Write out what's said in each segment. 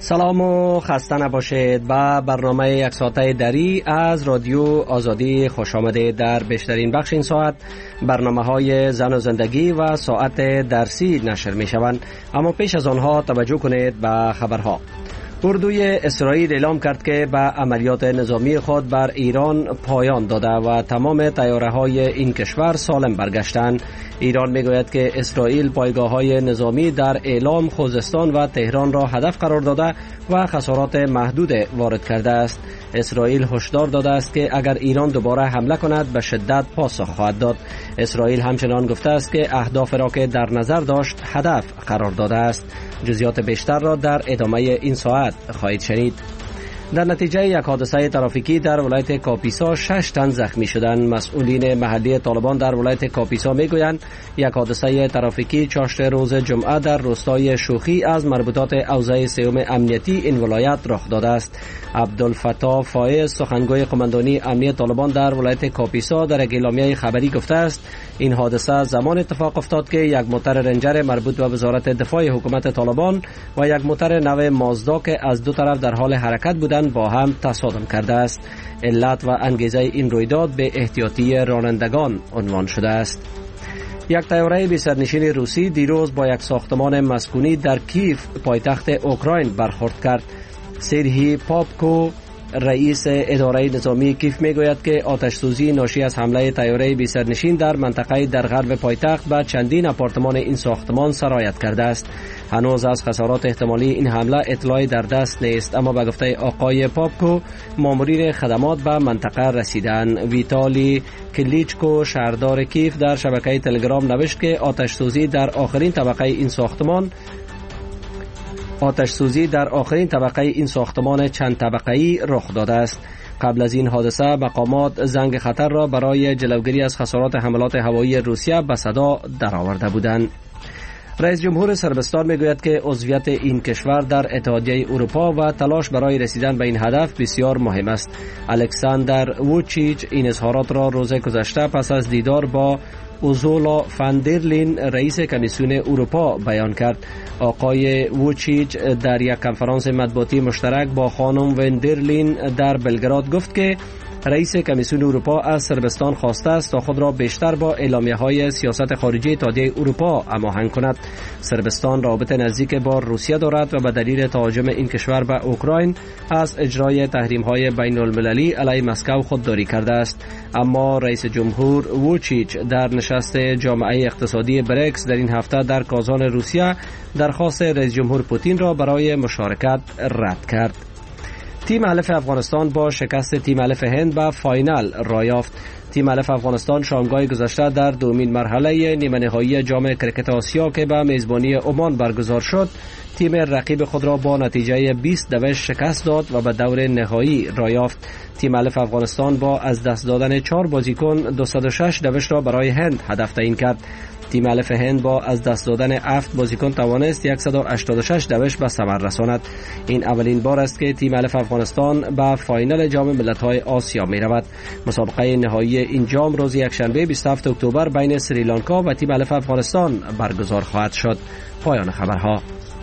سلام و خسته نباشید. با برنامه یک ساعته دری از رادیو آزادی خوش آمدید. در بیشترین بخش این ساعت برنامه های زن و زندگی و ساعت درسی نشر می شوند، اما پیش از آنها توجه کنید به خبرها. اردوی اسرائیل اعلام کرد که به عملیات نظامی خود بر ایران پایان داده و تمام طیاره‌های این کشور سالم برگشتند. ایران میگوید که اسرائیل پایگاه‌های نظامی در اعلام، خوزستان و تهران را هدف قرار داده و خسارات محدود وارد کرده است. اسرائیل هشدار داده است که اگر ایران دوباره حمله کند به شدت پاسخ خواهد داد. اسرائیل همچنان گفته است که اهداف را که در نظر داشت هدف قرار داده است. جزئیات بیشتر را در ادامه این ساعت خواهید شنید. در نتیجه یک حادثه ترافیکی در ولایت کاپیسا 6 تن زخمی شدند. مسئولین محلی طالبان در ولایت کاپیسا میگویند یک حادثه ترافیکی چاشت روز جمعه در روستای شوخی از مربوطات اوضاع سیوم امنیتی این ولایت رخ داده است. عبدالفتاح فایز، سخنگوی قماندانی امنیتی طالبان در ولایت کاپیسا، در اعلامیه خبری گفته است این حادثه زمان اتفاق افتاد که یک موتر رنجر مربوط به وزارت دفاع حکومت طالبان و یک موتر نو مازدا که از دو طرف در حال حرکت بودند با هم تصادم کرده است. علت و انگیزه این رویداد به احتیاطی رانندگان عنوان شده است. یک طیاره بی سرنشین روسی دیروز با یک ساختمان مسکونی در کیف پایتخت اوکراین برخورد کرد. سرهی پاپکو، رئیس اداره نظامی کیف میگوید که آتش سوزی ناشی از حمله طیاره بی سرنشین در منطقه در غرب پایتخت به چندین آپارتمان این ساختمان سرایت کرده است. هنوز از خسارات احتمالی این حمله اطلاعی در دست نیست، اما به گفته آقای پاپکو مامورین خدمات به منطقه رسیدند. ویتالی کلیچکو، شهردار کیف، در شبکه تلگرام نوشت که آتش سوزی در آخرین طبقه این ساختمان چند طبقه‌ای رخ داده است. قبل از این حادثه مقامات زنگ خطر را برای جلوگیری از خسارات حملات هوایی روسیه به صدا درآورده بودند. رئیس جمهور صربستان میگوید که عضویت این کشور در اتحادیه اروپا و تلاش برای رسیدن به این هدف بسیار مهم است. الکساندر ووچیچ این اظهارات را روز گذشته پس از دیدار با اوزولا فاندرلین، رئیس کمیسیون اروپا، بیان کرد. آقای ووچیچ در یک کنفرانس مطبوعاتی مشترک با خانم وندرلین در بلگراد گفت که رئیس کمیسیون اروپا از صربستان خواسته است تا خود را بیشتر با اعلامیه‌های سیاست خارجی اتحادیه اروپا هماهنگ کند. صربستان رابط نزدیک با روسیه دارد و به دلیل تهاجم این کشور به اوکراین از اجرای تحریم‌های بین‌المللی علیه مسکو خودداری کرده است. اما رئیس جمهور ووچیچ در نشست جامعه اقتصادی بریکس در این هفته در کازان روسیه درخواست رئیس جمهور پوتین را برای مشارکت رد کرد. تیم الف افغانستان با شکست تیم الف هند به فاینال را یافت. تیم الف افغانستان شامگاه گذشته در دومین مرحله نیمه نهایی جام کرکت آسیا که به میزبانی عمان برگزار شد، تیم رقیب خود را با نتیجه 20-2 شکست داد و به دور نهایی را یافت. تیم الف افغانستان با از دست دادن 4 بازیکن 206 دوش را برای هند هدف تعیین کرد. تیم الف هند با از دست دادن 7 بازیکن توانست 186 دوش به ثمر رساند. این اولین بار است که تیم الف افغانستان به فاینال جام ملت‌های آسیا می رود. مسابقه نهایی این جام روز یکشنبه 27 اکتبر بین سریلانکا و تیم الف افغانستان برگزار خواهد شد. پایان خبرها.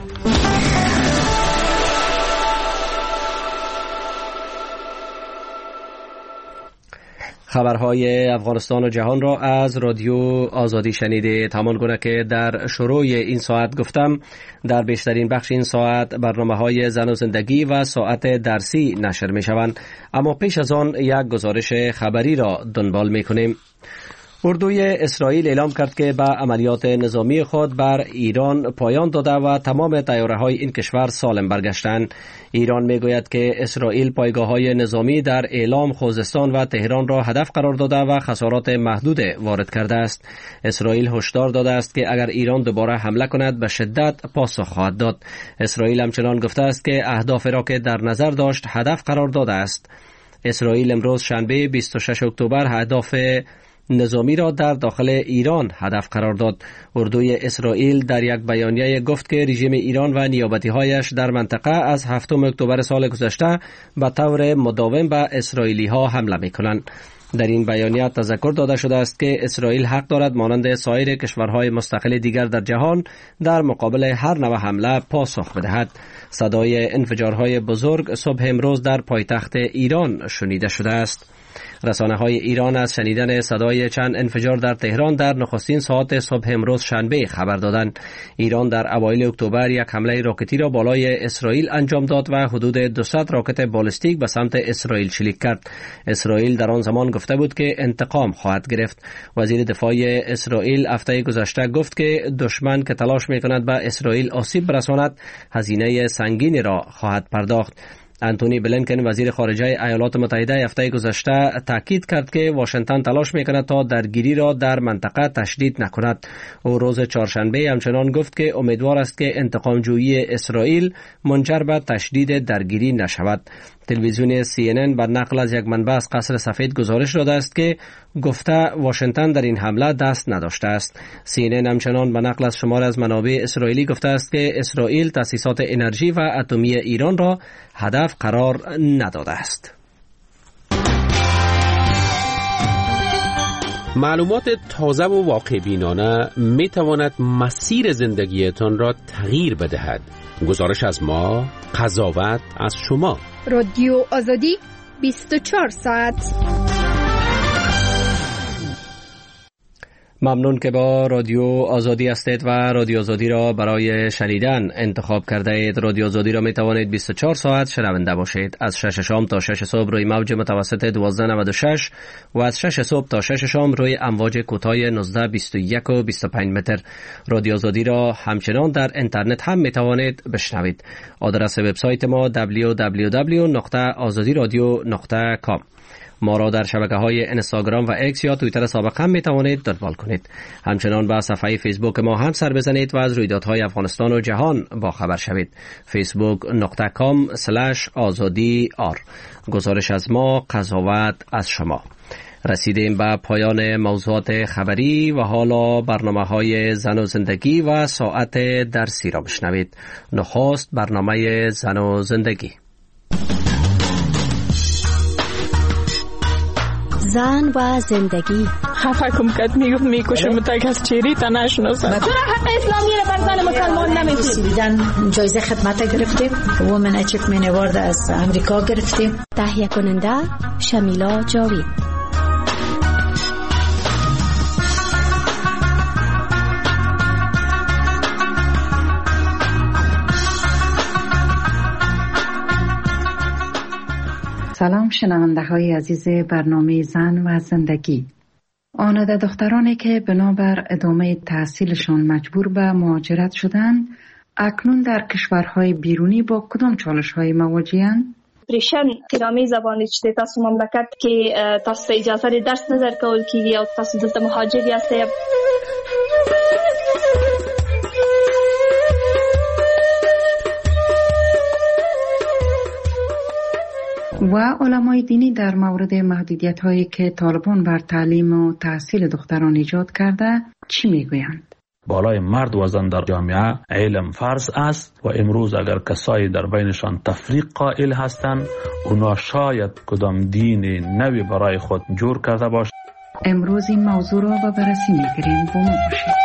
خبرهای افغانستان و جهان را از رادیو آزادی شنیدید. همان گونه که در شروع این ساعت گفتم، در بیشترین بخش این ساعت برنامه‌های زن و زندگی و ساعت درسی نشر می شوند، اما پیش از آن یک گزارش خبری را دنبال می کنیم. اردوی اسرائیل اعلام کرد که به عملیات نظامی خود بر ایران پایان داده و تمام طیاره‌های این کشور سالم برگشتند. ایران میگوید که اسرائیل پایگاه‌های نظامی در اعلام، خوزستان و تهران را هدف قرار داده و خسارات محدود وارد کرده است. اسرائیل هشدار داده است که اگر ایران دوباره حمله کند به شدت پاسخ خواهد داد. اسرائیل همچنان گفته است که اهداف را که در نظر داشت هدف قرار داده است. اسرائیل امروز شنبه 26 اکتبر اهداف نظامی را در داخل ایران هدف قرار داد. اردوی اسرائیل در یک بیانیه گفت که رژیم ایران و نیابتی‌هایش در منطقه از 7 اکتبر سال گذشته به طور مداوم به اسرائیلی‌ها حمله می‌کنند. در این بیانیه تذکر داده شده است که اسرائیل حق دارد مانند سایر کشورهای مستقل دیگر در جهان در مقابل هر نوع حمله پاسخ بدهد. صدای انفجارهای بزرگ صبح امروز در پایتخت ایران شنیده شده است. رسانه‌های ایران از شنیدن صدای چند انفجار در تهران در نخستین ساعات صبح امروز شنبه خبر دادند. ایران در اوایل اکتبر یک حمله راکتی را بالای اسرائیل انجام داد و حدود 200 راکت بالستیک به سمت اسرائیل شلیک کرد. اسرائیل در آن زمان گفته بود که انتقام خواهد گرفت. وزیر دفاع اسرائیل هفته گذشته گفت که دشمن که تلاش می‌کند به اسرائیل آسیب برساند هزینه سنگینی را خواهد پرداخت. انتونی بلینکن وزیر خارجه ایالات متحده هفته گذشته تاکید کرد که واشنگتن تلاش میکند تا درگیری را در منطقه تشدید نکند. او روز چهارشنبه همچنان گفت که امیدوار است که انتقام جویی اسرائیل منجر به تشدید درگیری نشود. تلویزیون CNN بر نقل از یک منبع از قصر سفید گزارش داده است که گفته واشنگتن در این حمله دست نداشته است. CNN همچنان به نقل از شمار از منابع اسرائیلی گفته است که اسرائیل تأسیسات انرژی و اتمی ایران را هدف قرار نداده است. معلومات تازه و واقع بینانه می تواند مسیر زندگیتان را تغییر بدهد. گزارش از ما، قضاوت از شما. رادیو آزادی 24 ساعت. ممنون که با رادیو آزادی هستید و رادیو آزادی را برای شنیدن انتخاب کرده اید. رادیو آزادی را می توانید 24 ساعت شنونده باشید. از 6 شام تا 6 صبح روی موج متوسط 1296 و از 6 صبح تا 6 شام روی امواج کوتاه 19، 21 و 25 متر. رادیو آزادی را همچنان در اینترنت هم می توانید بشنوید. آدرس وبسایت ما www.azadiradio.com. ما را در شبکه‌های اینستاگرام و ایکس یا توییتر سابق هم می‌توانید دنبال کنید. همچنان به صفحه فیسبوک ما هم سر بزنید و از رویدادهای افغانستان و جهان با خبر شوید. facebook.com/azadi.r. گزارش از ما، قضاوت از شما. رسیدیم به پایان موضوعات خبری و حالا برنامه‌های زن و زندگی و ساعت درسی را بشنوید. نخست برنامه زن و زندگی. زن و زندگی. خفه کم کد میکشم تا کس چیری تا نشناسم. چرا حق اسلامی را بر زن مسلمان نمیدید؟ جایزه خدمت گرفتیم. وومن اچیومنت اوارد از امریکا گرفتیم. تهیه کننده شمیلا جاوید. سلام شنونده های عزیز برنامه زن و زندگی. آنده دخترانی که بنابر ادامه تحصیلشان مجبور به مهاجرت شدند، اکنون در کشورهای بیرونی با کدام چالش‌های مواجه‌اند؟ پریشن قرامی زبانی چه تاسو مملکت که تاسو اجازه درس نظر کول کیږي او تاسو دلته مهاجر یاستئ. و علمای دینی در مورد محدودیت هایی که طالبان بر تعلیم و تحصیل دختران ایجاد کرده چی میگویند؟ بالای مرد و زن در جامعه علم فرض است و امروز اگر کسایی در بینشان تفریق قائل هستند، اونا شاید کدام دین نوی برای خود جور کرده باشند. امروز این موضوع را به بررسی میگیریم. با ما باشید.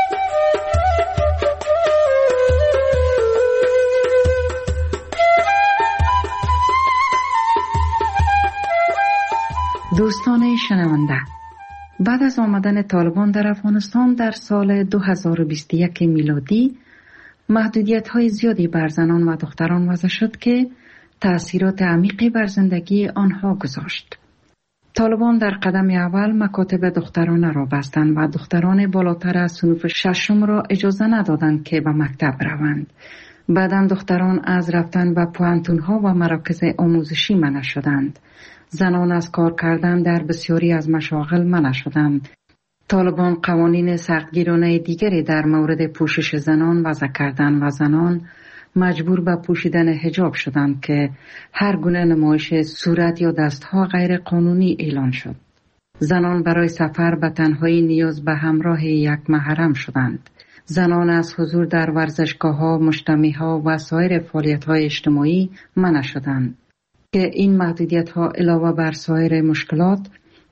دوستان شنونده، بعد از آمدن طالبان در افغانستان در سال 2021 میلادی محدودیت‌های زیادی بر زنان و دختران وضع شد که تأثیرات عمیقی بر زندگی آنها گذاشت. طالبان در قدم اول مکاتب دخترانه را بستند و دختران بالاتر از صنف ششم را اجازه ندادند که به مکتب روند. بعداً دختران از رفتن به پوهنتون‌ها و مراکز آموزشی منع شدند. زنان از کار کردن در بسیاری از مشاغل منع شدند. طالبان قوانین سختگیرانه دیگری در مورد پوشش زنان وضع کردند و زنان مجبور به پوشیدن حجاب شدند که هر گونه نمایش صورت یا دستها غیر قانونی اعلان شد. زنان برای سفر به تنهایی نیاز به همراه یک محرم شدند. زنان از حضور در ورزشگاه‌ها، مجتمع‌ها و سایر فعالیت‌های اجتماعی منع شدند که این محدودیت‌ها علاوه بر سایر مشکلات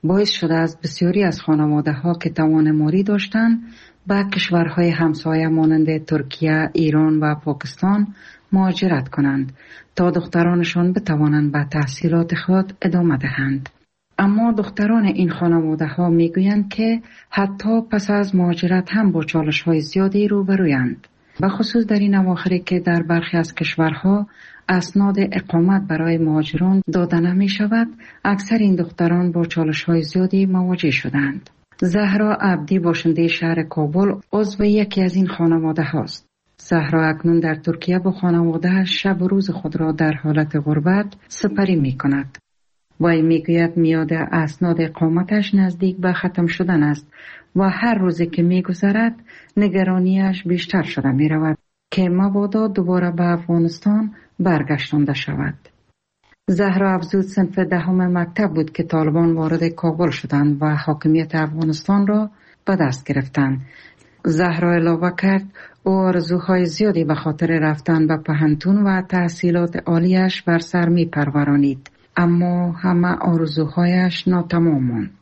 باعث شده است بسیاری از خانواده ها که توان مالی داشتند به کشورهای همسایه مانند ترکیه، ایران و پاکستان مهاجرت کنند تا دخترانشان بتوانند به تحصیلات خود ادامه دهند. اما دختران این خانواده ها می گویند که حتی پس از مهاجرت هم با چالش های زیادی روبرویند. به خصوص در این اواخر که در برخی از کشورها اسناد اقامت برای مهاجران داده نمی شود، اکثر این دختران با چالش های زیادی مواجه شدند. زهرا عبدی باشنده شهر کابل عضو یکی از این خانواده هاست. زهرا اکنون در ترکیه با خانواده شب و روز خود را در حالت غربت سپری می کند. وی می گوید میاد اسناد اقامتش نزدیک به ختم شدن است و هر روزی که می گذرد نگرانیش بیشتر شده می رود که مبادا دوباره به افغانستان برگشتانده شود. زهرا افزود صنف 10 مکتب بود که طالبان وارد کابل شدند و حاکمیت افغانستان را به دست گرفتند. زهرا علاوه کرد او آرزوهای زیادی به خاطر رفتن به پوهنتون و تحصیلات عالیش بر سر می پرورانید، اما همه آرزوهایش ناتمام ماند.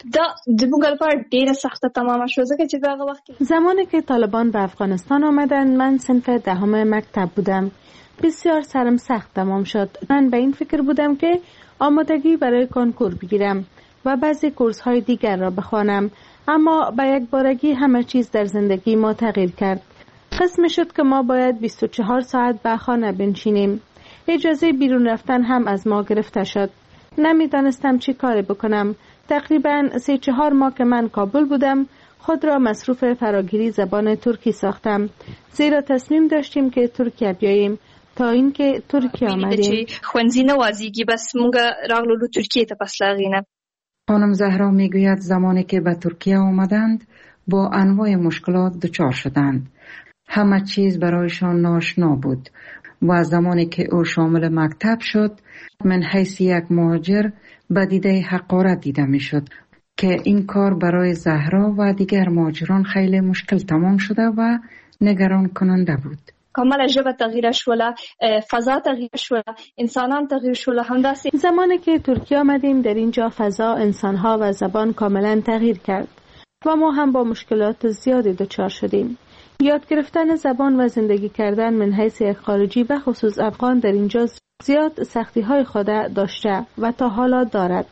زمانی که طالبان به افغانستان آمدند من صنف 10 مکتب بودم. بسیار سرم سخت تمام شد. من به این فکر بودم که آمادگی برای کنکور بگیرم و بعضی کورس های دیگر را بخوانم، اما به یک بارگی همه چیز در زندگی ما تغییر کرد. قسم شد که ما باید 24 ساعت به خانه بنشینیم. اجازه بیرون رفتن هم از ما گرفته شد. نمیدانستم چی کاری بکنم. تقریباً 3-4 ماه که من کابل بودم خود را مصروف فراگیری زبان ترکی ساختم، زیرا تصمیم داشتیم که ترکیه بیاییم. تا اینکه ترکیه آمدیم. خانم زهرا میگوید زمانی که به ترکیه آمدند با انواع مشکلات دچار شدند. همه چیز برایشان ناآشنا بود و زمانی که او شامل مکتب شد من حیث یک مهاجر به دیده حقارت دیده می شد که این کار برای زهرا و دیگر مهاجران خیلی مشکل تمام شده و نگران کننده بود. کاملا ژبه تغییر شوله، فضا تغییر شوله، انسانان تغییر شوله. همداسي زمانی که ترکیه آمدیم در اینجا فضا، انسانها و زبان کاملا تغییر کرد و ما هم با مشکلات زیادی دچار شدیم. یاد گرفتن زبان و زندگی کردن من حیث یک خارجی به خصوص افغان در اینجا زیاد سختی های خود داشته و تا حالا دارد.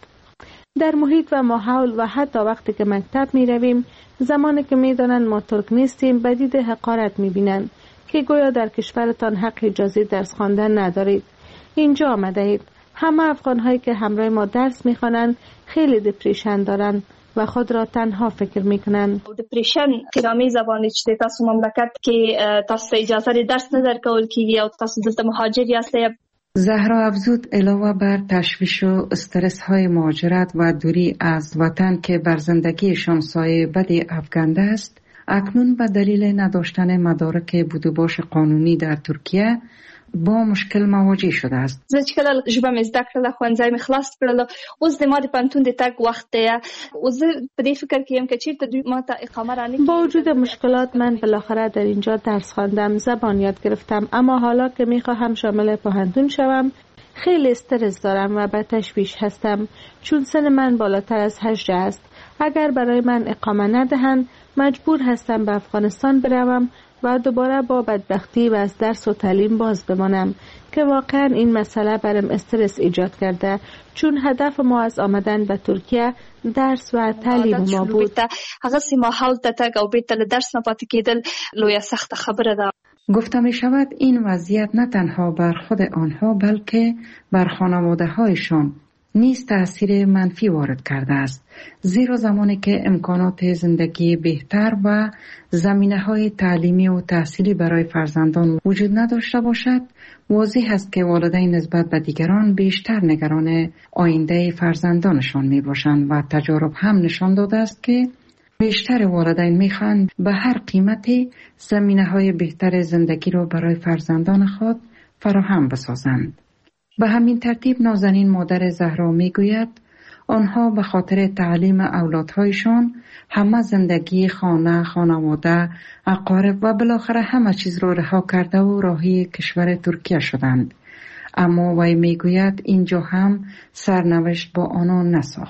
در محیط و ماحول و حتی وقتی که مکتب می رویم، زمانی که می دانند ما ترک نیستیم به دید حقارت می بینند که گویا در کشورتان حق اجازه درس خواندن ندارید. اینجا آمده اید. همه افغان هایی که همراه ما درس می خوانند خیلی دپریشن دارند و خود را تنها فکر می کنند. دپریشن قرامی زبانی چته تاسو مملکت که تاسو اجازه درس ندر کول کیږي او تاسو دلته مهاجر یاستئ. زهرا افزود علاوه بر تشویش و استرس های مهاجرت و دوری از وطن که بر زندگیشان سایه بدی افکنده است، اکنون به دلیل نداشتن مدارک بودوباش قانونی در ترکیه با مشکل مواجه شده است. زه چې کله ژبه مې زده کړله، ښوونځی مې خلاص کړله، اوس د ما د پوهنتون د تګ وخت دی. اوس زه په دې فکر کې یم که چېرته دوی ما ته اقامه رانکړي. با وجود مشکلات من بالاخره در اینجا درس خواندم، زبان یاد گرفتم، اما حالا که میخواهم شامل پوهنتون شوم خیلی استرس دارم و به تشویش هستم، چون سن من بالاتر از 18 است. اگر برای من اقامه ندهند مجبور هستم به افغانستان بروم و دوباره با بدبختی و از درس و تعلیم باز بمانم که واقعا این مسئله برام استرس ایجاد کرده، چون هدف ما از آمدن به ترکیه درس و تعلیم ما بود. هغه سیمه حال ته تک او بیت له درس نه پاتې کېدل لویه سخت خبره ده. گفته می شود این وضعیت نه تنها بر خود آنها بلکه بر خانواده هایشان نیز تأثیر منفی وارد کرده است، زیرا زمانی که امکانات زندگی بهتر و زمینه‌های تعلیمی و تحصیلی برای فرزندان وجود نداشته باشد، واضح است که والدین نسبت به دیگران بیشتر نگران آینده فرزندانشان می باشند و تجارب هم نشان داده است که بیشتر والدین می‌خواهند به هر قیمتی زمینه‌های بهتر زندگی را برای فرزندان خود فراهم بسازند. به همین ترتیب نازنین مادر زهرا میگوید آنها به خاطر تعلیم اولادهایشان همه زندگی خانه، خانواده، اقارب و بالاخره همه چیز را رها کرده و راهی کشور ترکیه شدند. اما وی میگوید اینجا هم سرنوشت با آنها نساخت.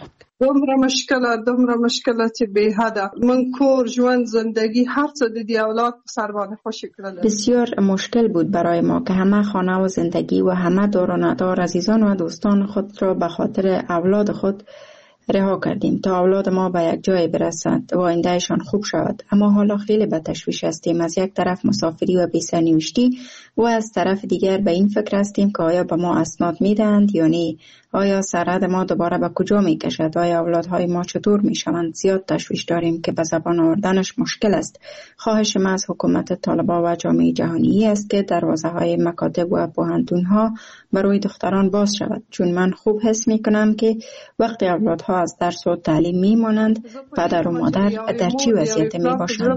دومره مشکله چې به حده من کور ژوند زندگی هر څه د دې اولاد په سر باندې خوشی کړل. بسیار مشکل بود برای ما که همه خانه و زندگی و همه دار و ندار عزیزان و دوستان خود را به خاطر اولاد خود رها کردیم تا اولاد ما به یک جای برسد و آیندهشان خوب شود. اما حالا خیلی به تشویش هستیم. از یک طرف مسافری و بی‌سرنوشتی و از طرف دیگر به این فکر هستیم که آیا به ما اسناد میدهند یا نه؟ آیا سرحد ما دوباره به کجا میکشد؟ آیا اولادهای ما چطور میشوند؟ زیاد تشویش داریم که به زبان آوردنش مشکل است. خواهش ما از حکومت طالبان و جامعه جهانی است که دروازه های مکاتب و پوهنتون ها برای دختران باز شود، چون من خوب حس میکنم که وقتی اولادها از درس و تعلیم میمانند پدر و مادر در چی وضعیت میباشند.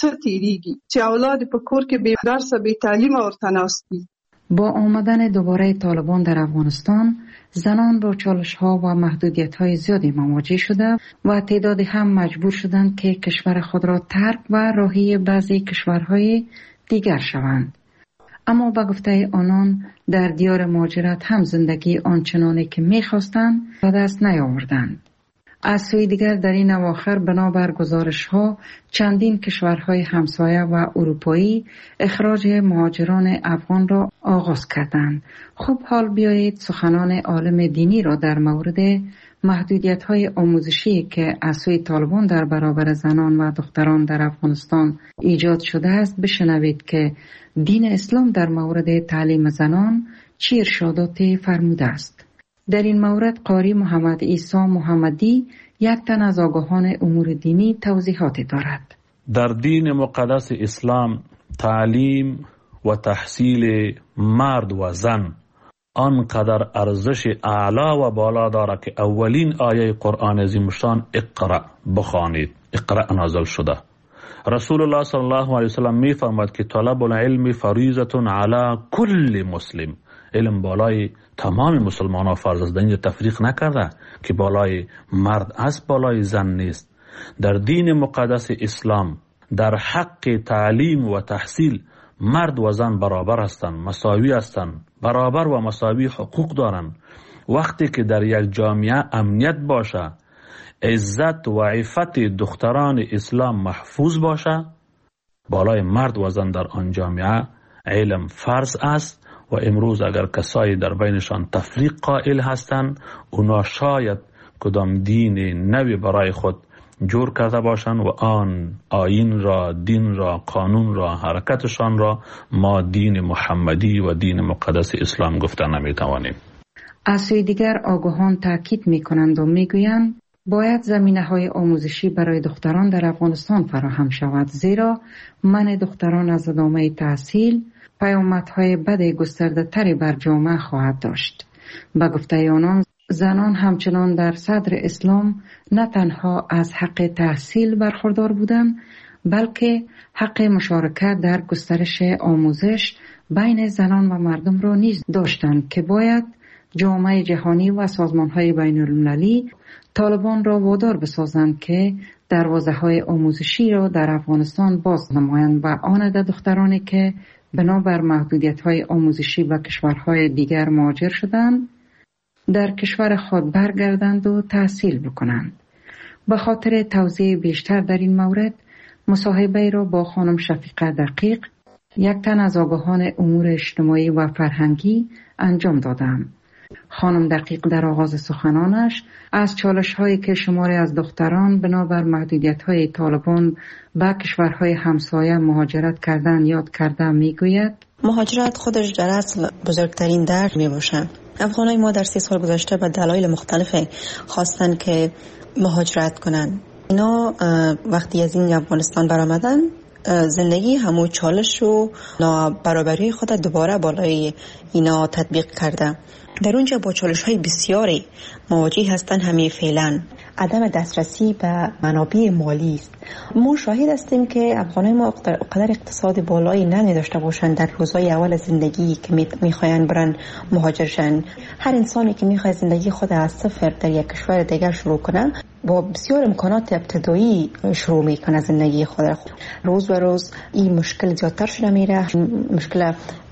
چه اولاد په کور کې به درس به تعلیم ورتناستی. با آمدن دوباره طالبان در افغانستان، زنان با چالش‌ها و محدودیت‌های زیادی مواجه شده و تعدادی هم مجبور شدند که کشور خود را ترک و راهی بعضی کشورهای دیگر شوند. اما به گفته آنان در دیار مهاجرت هم زندگی آنچنانی که می‌خواستند به دست نیاوردند. از سوی دیگر در این اواخر بنابر گزارش‌ها چندین کشورهای همسایه و اروپایی اخراج مهاجران افغان را آغاز کردند. خب حال بیایید سخنان عالم دینی را در مورد محدودیت‌های آموزشی که از سوی طالبان در برابر زنان و دختران در افغانستان ایجاد شده است بشنوید که دین اسلام در مورد تعلیم زنان چه ارشاداتی فرموده است. در این مورد قاری محمد عیسی محمدی یک تن از آگاهان امور دینی توضیحاتی دارد. در دین مقدس اسلام تعلیم و تحصیل مرد و زن آنقدر ارزش اعلا و بالا دارد که اولین آیه قرآن عظیم شان اقرأ بخوانید. اقرأ نازل شده. رسول الله صلی الله علیه وسلم می فرماید که طلب العلم فریضه علی کل مسلم. علم بالای تمام مسلمان ها فرض است. اینجا تفریق نکرده که بالای مرد است بالای زن نیست. در دین مقدس اسلام در حق تعلیم و تحصیل مرد و زن برابر هستند، مساوی هستند، برابر و مساوی حقوق دارند. وقتی که در یک جامعه امنیت باشه، عزت و عفت دختران اسلام محفوظ باشه، بالای مرد و زن در آن جامعه علم فرض است. و امروز اگر کسایی در بینشان تفریق قائل هستند، اونا شاید کدام دین نوی برای خود جور کرده باشند و آن آیین را، دین را، قانون را، حرکتشان را ما دین محمدی و دین مقدس اسلام گفته نمیتوانیم. از سوی دیگر آگاهان تاکید میکنند و میگویند باید زمینه‌های آموزشی برای دختران در افغانستان فراهم شود، زیرا منع دختران از ادامه تحصیل پیامدهای بد گسترده تری بر جامعه خواهد داشت. به گفته آنان زنان همچنان در صدر اسلام نه تنها از حق تحصیل برخوردار بودند، بلکه حق مشارکت در گسترش آموزش بین زنان و مردم را نیز داشتند که باید جامعه جهانی و سازمان‌های بین‌المللی طالبان را وادار بسازند که دروازه‌های آموزشی را در افغانستان باز نمایند و آن عدد دخترانی که بنابر محدودیت‌های آموزشی و کشورهای دیگر مهاجر شدند در کشور خود برگردند و تحصیل بکنند. به خاطر توضیح بیشتر در این مورد مصاحبه را با خانم شفیقه دقیق، یک تن از آگاهان امور اجتماعی و فرهنگی انجام دادم. خانم دقیق در آغاز سخنانش از چالش‌هایی که شماری از دختران بنابر محدودیت‌های طالبان به کشورهای همسایه مهاجرت کردن یاد کرده میگوید مهاجرت خودش در اصل بزرگترین درد میباشد. افغانای ما در 3 سال گذشته به دلایل مختلف خواستن که مهاجرت کنند. اینا وقتی از این افغانستان برآمدن زندگی همو چالش و نابرابری خود دوباره بالای اینا تطبیق کرده. در اونجا با چالش‌های بسیاری مواجه هستند. همه فعلا عدم دسترسی به منابع مالی است. ما شاهد هستیم که افغانای ما قدر اقتصاد بالایی نمی داشته باشند در روزهای اول زندگی که میخواین برن مهاجرشن. هر انسانی که میخواد زندگی خود از صفر در یک کشور دیگر شروع کنه با بسیار امکانات ابتدایی شروع میکنه زندگی خود. روز به روز این مشکل زیادتر شده میره. مشکل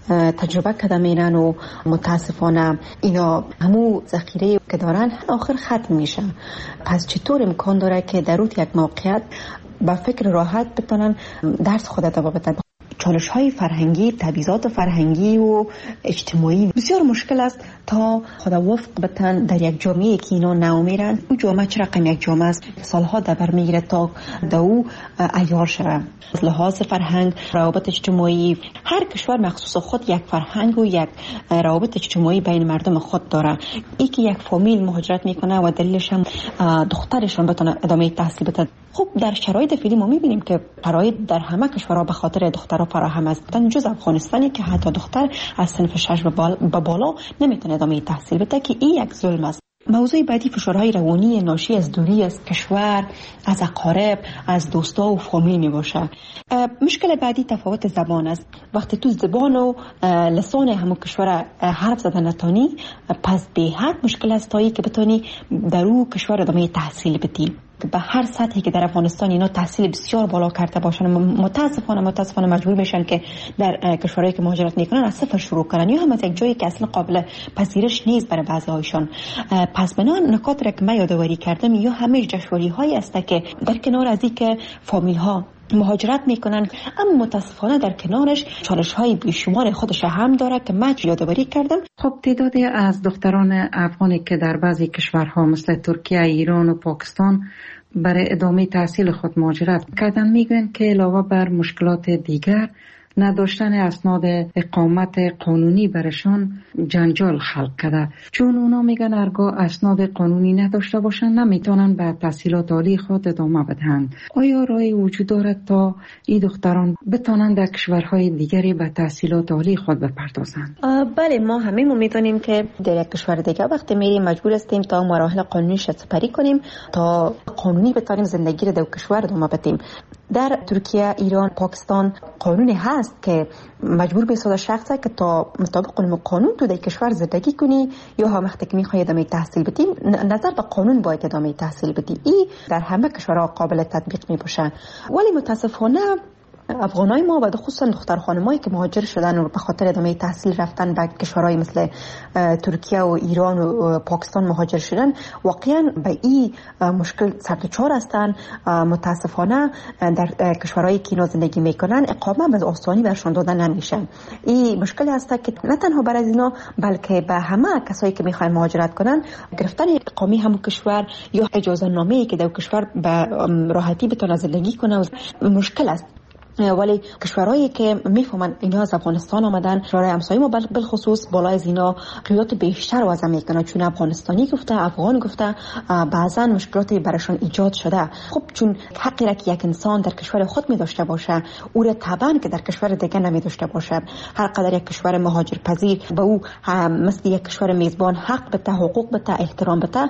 تجربه کرده میرن و متاسفانه اینا همو ذخیره که دارن آخر ختم میشه. پس چطور امکان داره که در روز یک موقعیت با فکر راحت بتونن درس خود ادامه بدن؟ چالش های فرهنگی، تبعیضات فرهنگی و اجتماعی بسیار مشکل است تا خدا وفق بتن در یک جامعه که اینا نو میرن. اون جامعه چه رقم یک جامعه است سالها دبر میگیره تا دو عیار شده. از لحاظ فرهنگ، روابط اجتماعی، هر کشور مخصوص خود یک فرهنگ و یک روابط اجتماعی بین مردم خود داره. ای که یک فامیل مهاجرت میکنه و دلیلش هم دخترشون بتونه ادامه تحصیل بده. خب در شرایط فعلی ما میبینیم که شرایط در همه کشورها به خاطر دخترها فراهم است، جز افغانستانی که حتی دختر از صنف 6 به بالا نمیتونه ادامه تحصیل بده که این یک ظلم است. موضوع بعدی فشارهای روانی ناشی از دوری از کشور، از اقارب، از دوستا و فامیل می باشه. مشکل بعدی تفاوت زبان است. وقتی تو زبان و لسان همون کشور حرف زدن نتانی، پس به حد مشکل است تایی که بتونی در اون کشور ادامه تحصیل بدی. به هر سطحی که در افغانستان اینا تحصیل بسیار بالا کرده باشن، متاسفانه مجبور میشن که در کشورهایی که مهاجرت میکنن از صفر شروع کنن یا هم از یک جایی که اصلا قابل پذیرش نیست برای بعضی هایشان. پس بنا نکات را که من یادآوری کردم یا همه جشنواری هایی است که در کنار از این که فامیل ها مهاجرت میکنن، اما متاسفانه در کنارش چالش های بیشمار خودش هم داره که من یادآوری کردم. خب تعدادی از دختران افغانی که در بعضی کشورها مثل ترکیه، ایران و پاکستان برای ادامه تحصیل خود مهاجرت کردن میگن که علاوه بر مشکلات دیگر نداشتن اسناد اقامت قانونی برشان جنجال خلق کرده، چون اونا میگن هرگاه اسناد قانونی نداشته باشن نمیتونن به تحصیلات عالی خود ادامه بدن. آیا راهی وجود دارد تا این دختران بتونن در کشورهای دیگری به تحصیلات عالی خود بپردازند؟ بله، ما همه میدونیم که در یک کشور دیگه وقتی میریم مجبور هستیم تا مراحل قانونیش سپری کنیم تا قانونی بتونیم زندگی رو در کشور ادامه بدیم. در ترکیه، ایران، پاکستان قانونی هست که مجبور به شخصه که تا مطابق قانون تو در کشور زندگی کنی یا هم وقتی که میخوای ادامه تحصیل بدی نظر به قانون باید ادامه تحصیل بدی. این در همه کشورها قابل تطبیق میباشه. ولی متاسفانه افغانای ما و خصوصا دختر خانمایی که مهاجر شدن و به خاطر ادامه تحصیل رفتن به کشورهای مثل ترکیه و ایران و پاکستان مهاجر شدن، واقعا به این مشکل سرچار هستن. متاسفانه در کشورهایی که اینا زندگی میکنن اقامه به آسانی برشون دادن نمیشه. این مشکل هست که نه تنها برای اینا بلکه به همه کسایی که میخوان مهاجرت کنن گرفتن اقامه همون کشور یا اجازه نامه‌ای که در کشور به راحتی بتونه زندگی کنه مشکل است. ولی کشورهایی که میفهمن اینا از افغانستان آمدن، کشورهای همسایه ما بالخصوص بالای از اینا قیود بیشتر وضع میکنن، چون افغانستانی گفته، افغان گفته، بعضا مشکلاتی براشون ایجاد شده. خب چون حقی را که یک انسان در کشور خود می داشته باشه او را طبعا که در کشور دیگه نمی داشته باشه. هر قدر یک کشور مهاجر پذیر به او مثل یک کشور میزبان حق بده، حقوق بده، احترام بده.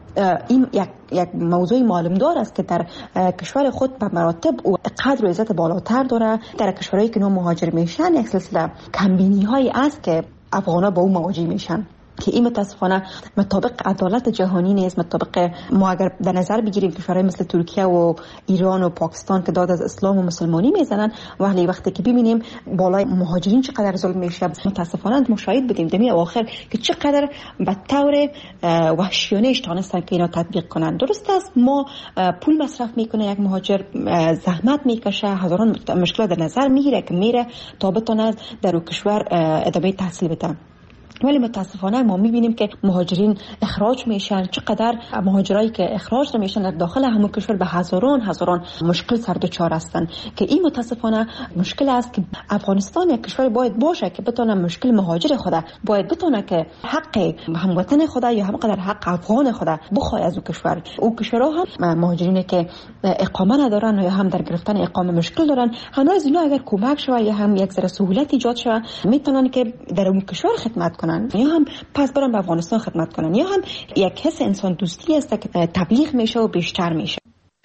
این یک موضوع معلومدار است که در کشور خود به مراتب و قدر و عزت بالاتر داره. در کشورهایی که مهاجر میشن یک سلسله کمبینی هایی است که افغانا با او مواجه میشن که این متاسفانه مطابق عدالت جهانی نیست. مطابق ما اگر در نظر بگیریم کشورهای مثل ترکیه و ایران و پاکستان که داد از اسلام و مسلمانی میزنن، ولی وقتی که ببینیم بالای مهاجرین چقدر ظلم میشه متاسفانه مشاهده بدیم دمی اواخر که چقدر به طور وحشیانه تونستن که اینا تطبیق کنن. درست است ما پول مصرف میکنه یک مهاجر، زحمت میکشه، هزاران مشکلات در نظر میگیره که میره تا بتونه در اون کشور ادامه تحصیل بده. ولی متاسفانه ما میبینیم که مهاجرین اخراج میشن. چقدر مهاجرایی که اخراج میشن در داخل همون کشور به هزاران مشکل سر دچار هستن که این متاسفانه مشکل است که افغانستان یک کشور باید باشه که بتونه مشکل مهاجر خود باید بتونه که حق هموطن خود یا هم قدر حق افغان خود بخواد از اون کشور. اون کشورها هم مهاجرینی که اقامه ندارن یا هم در گرفتن اقامه مشکل دارن، همه از اینا اگر کمک شود یا هم یک ذره سهولت ایجاد شود میتونن که در اون کشور خدمت کنن یا هم پس برن به افغانستان خدمت کنن یا هم یک حس انسان دوستی است که تبلیغ میشه و بیشتر میشه.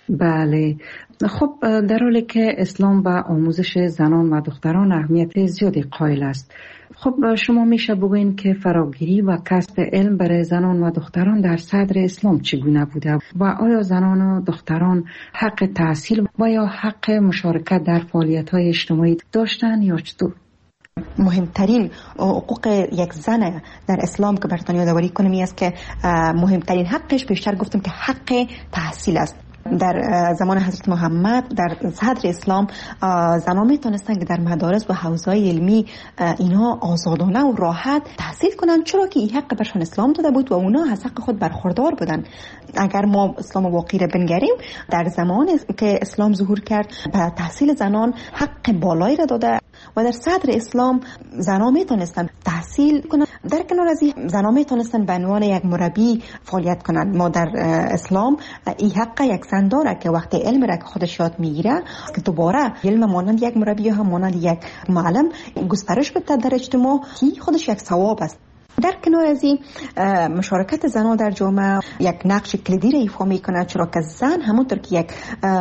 بله، خب در حالی که اسلام به آموزش زنان و دختران اهمیت زیادی قائل است، خب شما میشه بگوین که فراگیری و کسب علم برای زنان و دختران در صدر اسلام چگونه بوده و آیا زنان و دختران حق تحصیل و یا حق مشارکت در فعالیت‌های اجتماعی داشتن یا چطور؟ مهمترین حقوق یک زن در اسلام که براتون یادآوری کنم است که مهمترین حقش بیشتر گفتم که حق تحصیل است. در زمان حضرت محمد در صدر اسلام زنان میتونستن که در مدارس و حوزه‌های علمی اینها آزادانه و راحت تحصیل کنن، چرا که این حق برشان اسلام داده بود و اونا از حق خود برخوردار بودن. اگر ما اسلام واقعی را بنگریم، در زمانی که اسلام ظهور کرد به تحصیل زنان حق بالایی را داده و در صدر اسلام زنان میتونستن تحصیل کنن. در کنار از این زنان میتونستن به عنوان یک مربی فعالیت کنند. ما در اسلام این حق یک زن داره که وقتی علم را که خودش یاد میگیره که دوباره علم مانند یک مربی یا هم مانند یک معلم گسترش بده در اجتماع، که خودش یک ثواب است. در کنار از این مشارکت زنان در جامعه یک نقش کلیدی را ایفا میکنه، چرا که زن همونطور که یک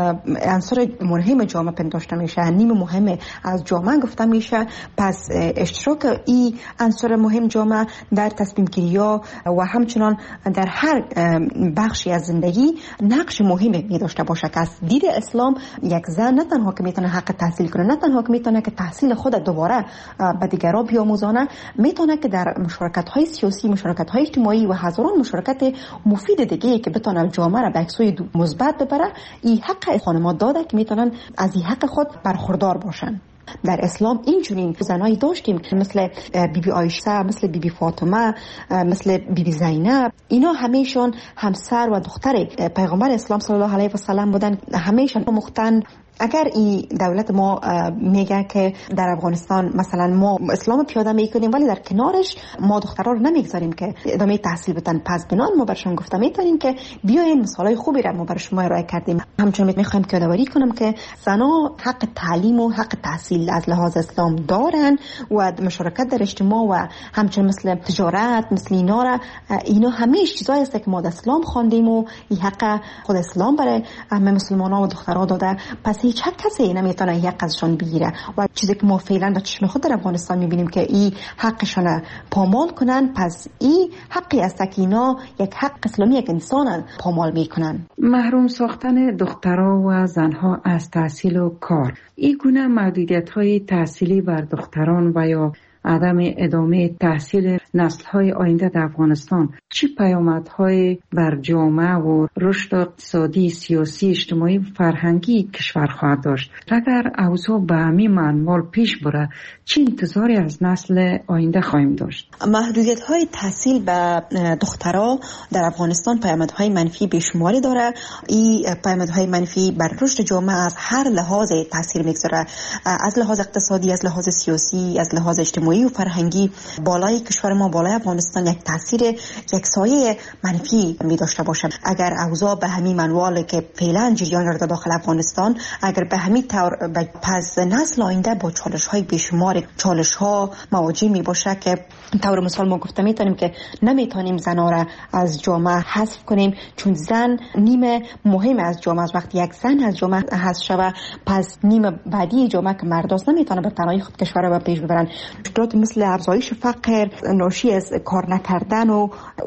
عنصر مهم جامعه پنداشته میشه، نیم مهم از جامعه گفته میشه، پس اشتراک این عنصر مهم جامعه در تصمیم گیری ها و همچنان در هر بخشی از زندگی نقش مهمی می داشته باشه. که از دید اسلام یک زن نه تنها که میتونه حق تحصیل کنه، نه تنها که میتونه که تحصیل خود دوباره به دیگران بیاموزانه، میتونه که در مشارکت های سیاسی، مشارکت های اجتماعی و هزاران مشارکت مفید دیگه که بتونه جامعه را به سوی مثبت ببره، این حق خانم‌ها داده که میتونن از این حق خود برخوردار باشن. در اسلام اینجورین زنایی داشتیم مثل بیبی عایشه، مثل بیبی فاطمه، مثل بیبی زینب. اینا همیشون همسر و دختر پیغمبر اسلام صلی الله علیه و سلم بودن، همیشون مختن. اگر این دولت ما میگه که در افغانستان مثلا ما اسلام پیاده میکنیم ولی در کنارش ما دخترها رو نمیگذاریم که ادامه تحصیل بدن، پس بنان ما برشون گفته میتونیم که بیاین مثالای خوبی را ما بر شما ارائه کردیم. همچنین میخوایم که یادآوری کنم که زنها حق تعلیم و حق تحصیل از لحاظ اسلام دارن و مشارکت در اجتماع و همچنین مثل تجارت، مثل اینا همه چیزایی است که ما در اسلام خواندیم و این حق خود اسلام برای همه مسلمان‌ها و دخترها داده. پس هیچ کسی نمیتونه یک ازشان بگیره و چیزی که ما فعلا به چشم خود در افغانستان میبینیم که این حقشان پامال کنن، پس این حقی است که اینا یک حق اسلامی یک انسان پامال میکنن. محروم ساختن دخترها و زنها از تحصیل و کار، این گونه محدودیت‌های تحصیلی بر دختران و یا عدم ادامه تحصیل نسل‌های آینده در افغانستان چه پیامدهای بر جامعه و رشد اقتصادی، سیاسی، اجتماعی و فرهنگی کشور خواهد داشت؟ اگر اوضاع به همین منوال پیش بره، چه انتظاری از نسل آینده خواهیم داشت؟ محدودیت‌های تحصیل به دخترها در افغانستان پیامدهای منفی بیشماری داره. این پیامدهای منفی بر رشد جامعه از هر لحاظ تاثیر میگذاره، از لحاظ اقتصادی، از لحاظ سیاسی، از لحاظ اجتماعی و فرهنگی. بالای کشور ما، بالای افغانستان یک تاثیر، یک سایه منفی می داشته باشه. اگر اوضاع به همین منوال که فعلا جریان داره داخل افغانستان، اگر به همین طور، پس نسل آینده با چالش های بیشمار، چالش ها مواجه می باشه که طور مثال ما گفته میتونیم که نمیتونیم زنها را از جامعه حذف کنیم، چون زن نیم مهم از جامعه است. وقتی یک زن از جامعه حذف شود، پس نیم بعدی جامعه که مرداست نمیتونه به تنهایی خود کشور را به پیش ببرن. مشکلات مثل افزایش فقر، ناشی از کار نکردن و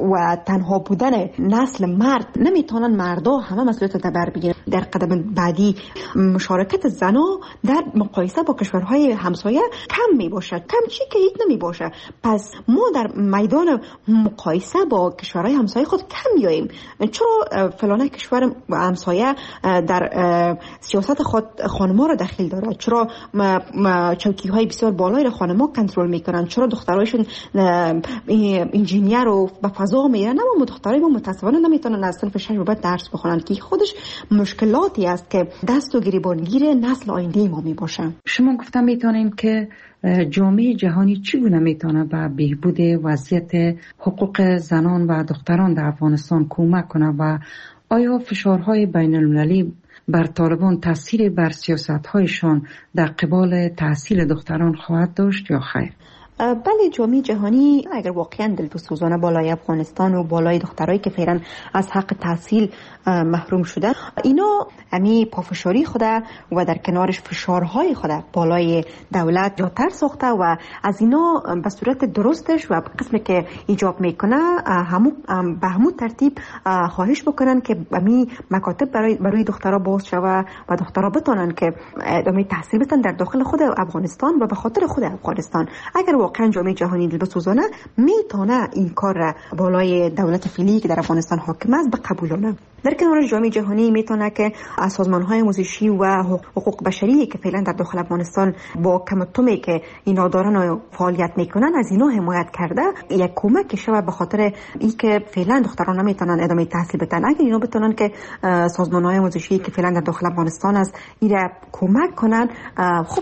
تنها بودن نسل مرد نمیتونن مردا همه مسئولیت رو بر بگیرن. در قدم بعدی مشارکت زنها در مقایسه با کشورهای همسایه کم می باشد، کم چی که هیچ نمی باشه. پس ما در میدان مقایسه با کشورهای همسایه خود کم میاییم. چرا فلانه کشور همسایه در سیاست خود خانم‌ها را دخیل داره؟ چرا چوکی‌های بسیار بالایی را خانم‌ها کنترل میکنن؟ چرا دخترایشون انجینیر رو به فضا میرن؟ اما دخترای ما متأسفانه نمیتونن از صنف 6 به بعد درس بخونن که خودش مشکلاتی است که دست و گریبانگیر نسل آینده ما میباشه. شما گفتم میتونین که جامعه جهانی چگونه میتونه به بهبود وضعیت حقوق زنان و دختران در افغانستان کمک کنه و آیا فشارهای بین المللی بر طالبان تاثیر بر سیاست‌هایشان در قبال تحصیل دختران خواهد داشت یا خیر؟ بله، جامعه جهانی اگر واقعا دلسوزانه بالای افغانستان و بالای دخترایی که فعلا از حق تحصیل محروم شده، اینا امی پافشاری خوده و در کنارش فشارهای خوده بالای دولت جاتر ساخته و از اینا به صورت درستش و قسمی که ایجاب میکنه به همون ترتیب خواهش بکنن که امی مکاتب برای دخترها باز شوه و دخترها بتونن که ادامه تحصیل بتن در داخل خود افغانستان و به خاطر خود افغانستان. اگر واقعا جامعه جهانی دلسوزانه میتونه این کار را بالای دولت فعلی که در افغانستان حاکم است بقبولونه. در کنار جامعه جهانی میتونه که از سازمان‌های آموزشی و حقوق بشری که فعلا در داخل افغانستان با کمتمی که اینا دارن فعالیت میکنن از اینا حمایت کرده، یک کمک شوه به خاطر اینکه فعلا دختران نمیتونن ادامه تحصیل بدن. اگر اینا بتونن که سازمان‌های آموزشی که فعلا در داخل افغانستان است اینا کمک کنن، خب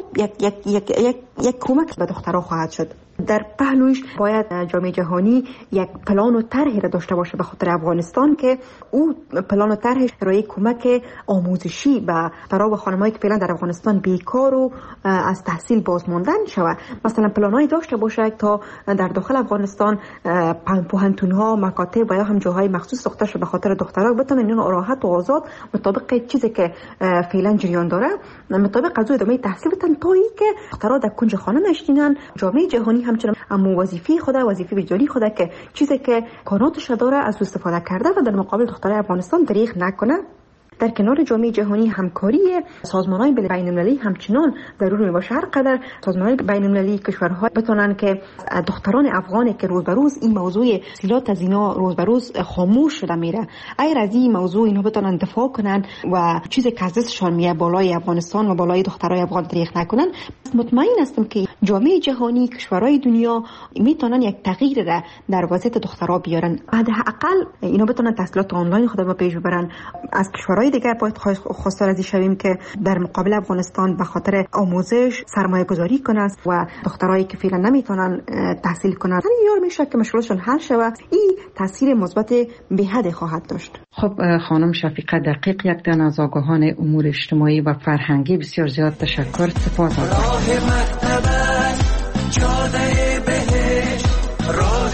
یک کمک به دخترها خواهد شد. در پهلوش باید جامعه جهانی یک پلان و طرحی را داشته باشه به خاطر افغانستان که او پلان و طرحش برای کمک آموزشی به دخترها و خانمایی که فعلا در افغانستان بیکار و از تحصیل بازماندن شود. مثلا پلانایی داشته باشه تا در داخل افغانستان پوهنتون‌ها، مکاتب و یا هم جاهای مخصوص ساخته شده به خاطر دخترها بتونن اینا راحت و آزاد مطابق چیزی که فعلا جریان داره مطابق از ادامه تحصیل بدن تا اینکه دخترها در کنج خانه نشینن. جامعه جهانی همچنان اما وظیفه وجدانی خود که چیزی که کاناتش داره از استفاده کرده و در مقابل دخترای افغانستان دریغ نکنه. در کنار جامعه جهانی همکاری سازمان‌های بین‌المللی همچنان ضروری میباشه. هر قدر سازمان‌های بین‌المللی کشورها بتونن که دختران افغانی که روز به روز این موضوع سیلات از اینا روز به روز خاموش شده میره، اگر از این موضوع اینا بتونن دفاع کنن و چیزی که از دستشان میاد بالای افغانستان و بالای دخترای افغان دریغ نکنن، مطمئن هستم که جامعه جهانی کشورهای دنیا میتونن یک تغییر در وضعیت دخترها بیارن. حداقل اینا بتونن تحصیلات آنلاین خود رو پیش ببرن. از کشورهای دیگه باید خواستار از این شویم که در مقابل افغانستان به خاطر آموزش سرمایه گذاری کنند و دخترایی که فعلا نمیتونن تحصیل کنن یار میشه که مشکلشون حل شود. این تاثیر مثبت به حد خواهد داشت. خب خانم شفیقه دقیق، یک دن از آگاهان امور اجتماعی و فرهنگی، بسیار زیاد تشکر. سپاس. راه مکتبت جاده بهشت، راه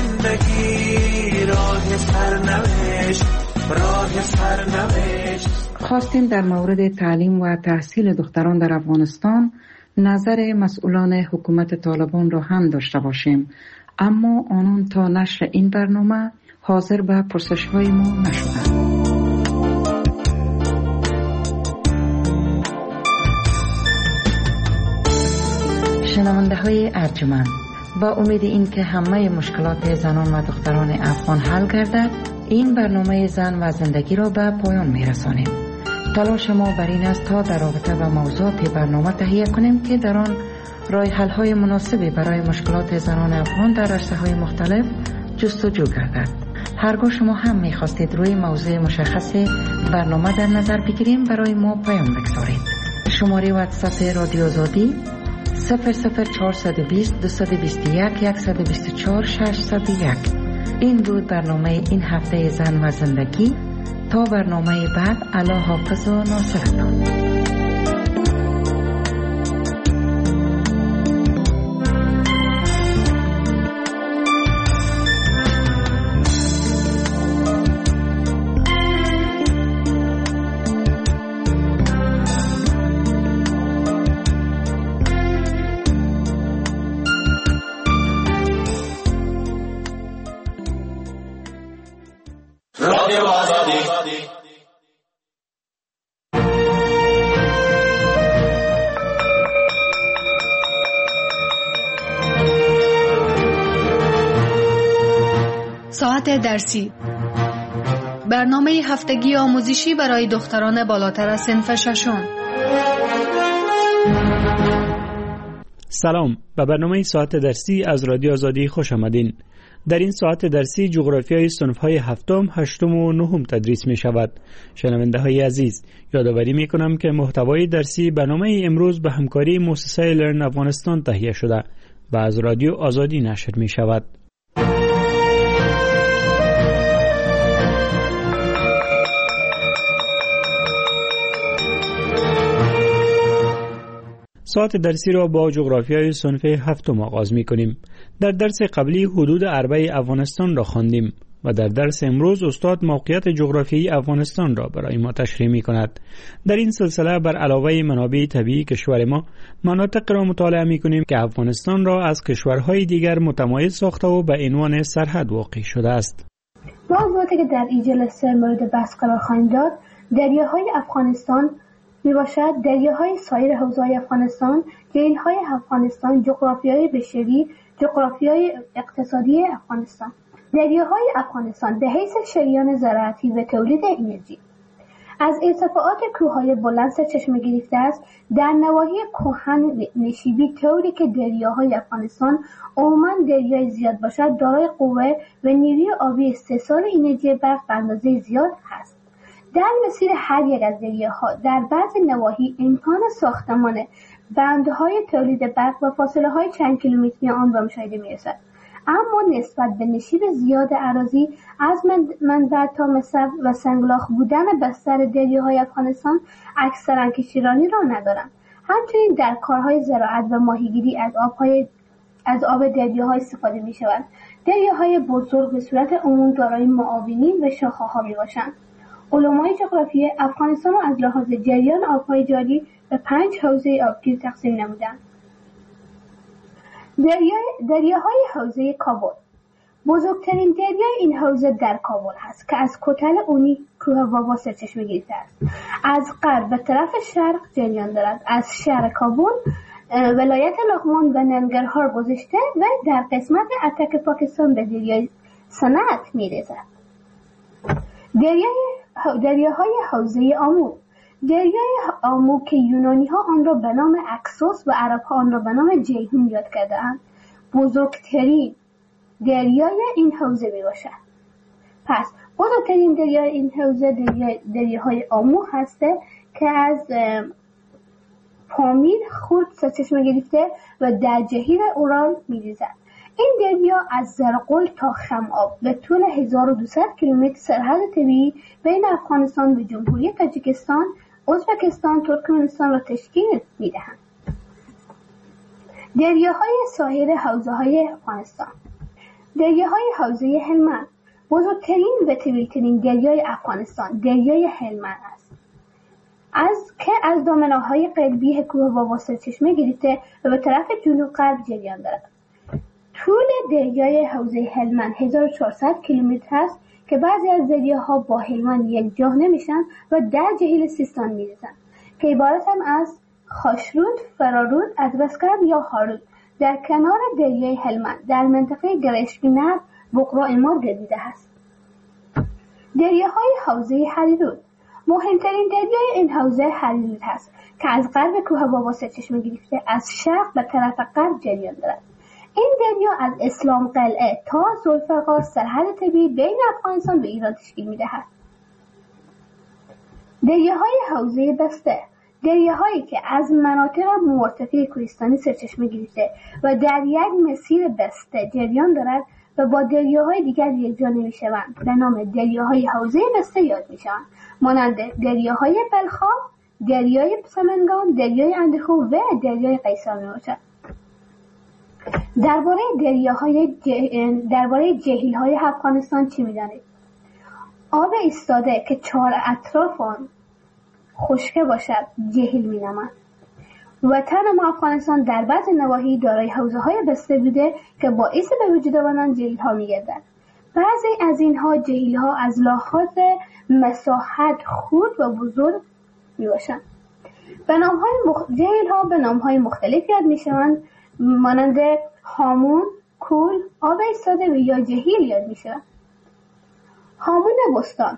زندگی، راه سرنوشت، راه سرنوشت. خواستیم در مورد تعلیم و تحصیل دختران در افغانستان نظر مسئولان حکومت طالبان را هم داشته باشیم، اما آنان تا نشر این برنامه حاضر به پرسش‌های ما نشدند. شنونده های ارجمند، با امید این که همه مشکلات زنان و دختران افغان حل گردد، این برنامه زن و زندگی را به پایان می رسانیم. تلاش ما بر این است تا در رابطه با موضوعات برنامه تهیه کنیم که در آن راه حل های مناسبی برای مشکلات زنان افغان در عرصه های مختلف جستجو گردد. هرگاه شما هم می خواستید روی موضوع مشخص برنامه در نظر بگیریم، برای ما پیام بگذارید. شماره واتساپ رادیو آزادی 00420 221 124 601. این بود برنامه این هفته زن و زندگی. تا برنامه بعد، الله حافظ و ناصرتان. ساعت درسی، برنامه هفتگی آموزشی برای دختران بالاتر از صنف ششم. سلام، به برنامه ساعت درسی از رادیو آزادی خوش آمدین. در این ساعت درسی جغرافیای صنف‌های هفتم، هشتم و نهم تدریس می شود. شنونده‌های عزیز، یادآوری می کنم که محتوای درسی برنامه امروز به همکاری مؤسسه لرن افغانستان تهیه شده و از رادیو آزادی نشر می شود. ساعت درسی را با جغرافیای صنف هفتم آغاز می کنیم. در درس قبلی حدود اربع افغانستان را خواندیم و در درس امروز استاد موقعیت جغرافیایی افغانستان را برای ما تشریح می کند. در این سلسله بر علاوه منابع طبیعی کشور ما مناطق را مطالعه می کنیم که افغانستان را از کشورهای دیگر متمایز ساخته و به عنوان سرحد واقع شده است. موضوعاتی که در این جلسه مورد بحث قرار خواهیم داد دریاهای افغانستان می باشد، دریاهای سایر حوزه‌های افغانستان، جهیل‌های افغانستان، جغرافیای بشری، جغرافیای اقتصادی افغانستان. دریاهای افغانستان به حیث شریان زراعتی و تولید انرژی از ارتفاعات کوههای بلند سرچشمه گرفته است. در نواحی کهن نشیبی طوری که دریاهای افغانستان عموماً دریای زیاد باشد دارای قوه و نیروی آبی استحصال انرژی برق به اندازه زیاد است. در مسیر هر یک از دریاها در بعضی نواحی امکان ساختمان بندهای تولید برق و فاصله های چند کیلومتری آن به مشاهده می‌رسد. اما نسبت به نشیب زیاد اراضی از منبع تا مصرف و سنگلاخ بودن بستر دریاهای افغانستان اکثرا کشتیرانی را ندارند. همچنین در کارهای زراعت و ماهیگیری از آب دریاها استفاده می شود. دریاهای بزرگ به صورت عموم دارای معاونین و شاخه‌ها می باشند. علمای جغرافی افغانستان را از لحاظ جریان آبهای جاری به 5 حوزه آبگیر تقسیم نمودند. دریاهای حوزه کابل. بزرگترین دریای این حوزه در کابل است که از کتل اونی کوه بابا سرچشمه گرفته است. از غرب به طرف شرق جریان دارد. از شهر کابل ولایت لغمان و ننگرهار گذشته و در قسمت اتک پاکستان به دریای صنعت می‌رسد. دریاهای حوزه آمو. دریای آمو که یونانی ها آن را به نام اکسوس و عرب ها آن را به نام جیهون یاد کرده‌اند بزرگترین دریای این حوزه می باشد. پس بزرگترین دریای این حوزه دریاهای آمو هسته که از پامیر خورد سرچشمه گرفته و در جهیل اورال می ریزد. این دریا از زرقل تا خم‌آب به طول 1200 کیلومتر سرحد طبیعی بین افغانستان و جمهوری تاجیکستان، ازبکستان، ترکمنستان را تشکیل می‌دهند. دریاهای ساحل حوزه‌های افغانستان. دریاهای حوزه هلمند. بزرگترین و طویل‌ترین دریای افغانستان دریای هلمند است. از دامنه‌های قلبی کوه بابا سرچشمه گرفته و به طرف جنوب غرب جریان دارد. طول دریای حوزه هلمند 1400 کیلومتر است که بعضی از دریاها با هلمند یکجا نمیشن و در جهیل سیستان میریزند که عبارتند از خاشرود، فرارود، ادرسکرد یا هارود. در کنار دریای هلمند در منطقه گرشکینر بقرا امار گردیده است. دریاهای حوزه هریرود. مهمترین دریای این حوزه هریرود است که از غرب کوه بابا سرچشمه گرفته از شرق به طرف غرب جریان دارد. این دریا از اسلام قلعه تا ذوالفقار سرحد طبیعی بین افغانستان و ایران تشکیل می‌دهد. دریاهای حوزه بسته. دریاهایی که از مناطق مرتفع کوهستانی سرچشمه گرفته و در یک مسیر بسته جریان دارد و با دریاهای دیگر یکجا نمی‌شوند به نام دریاهای حوزه بسته یاد می‌شوند، مانند دریاهای بلخاب، دریای سمنگان، دریای اندخو و دریای قیصر میباشد. درباره جهیل‌های افغانستان چی می‌دانید؟ آب ایستاده که 4 اطراف آن خشک باشد جهیل می‌نامند. وطن ما افغانستان در بعض نواحی دارای حوزه‌های بسته بوده که باعث به وجود آنان جهیل‌ها می‌گردد. بعضی از اینها جهیل‌ها از لحاظ مساحت خرد و بزرگ می‌باشند. جهیل‌ها به نام‌های مختلف یاد می‌شوند، مانند هامون، کول، آب ایستاده و یا جهیل یاد می‌شوند. هامون بستان،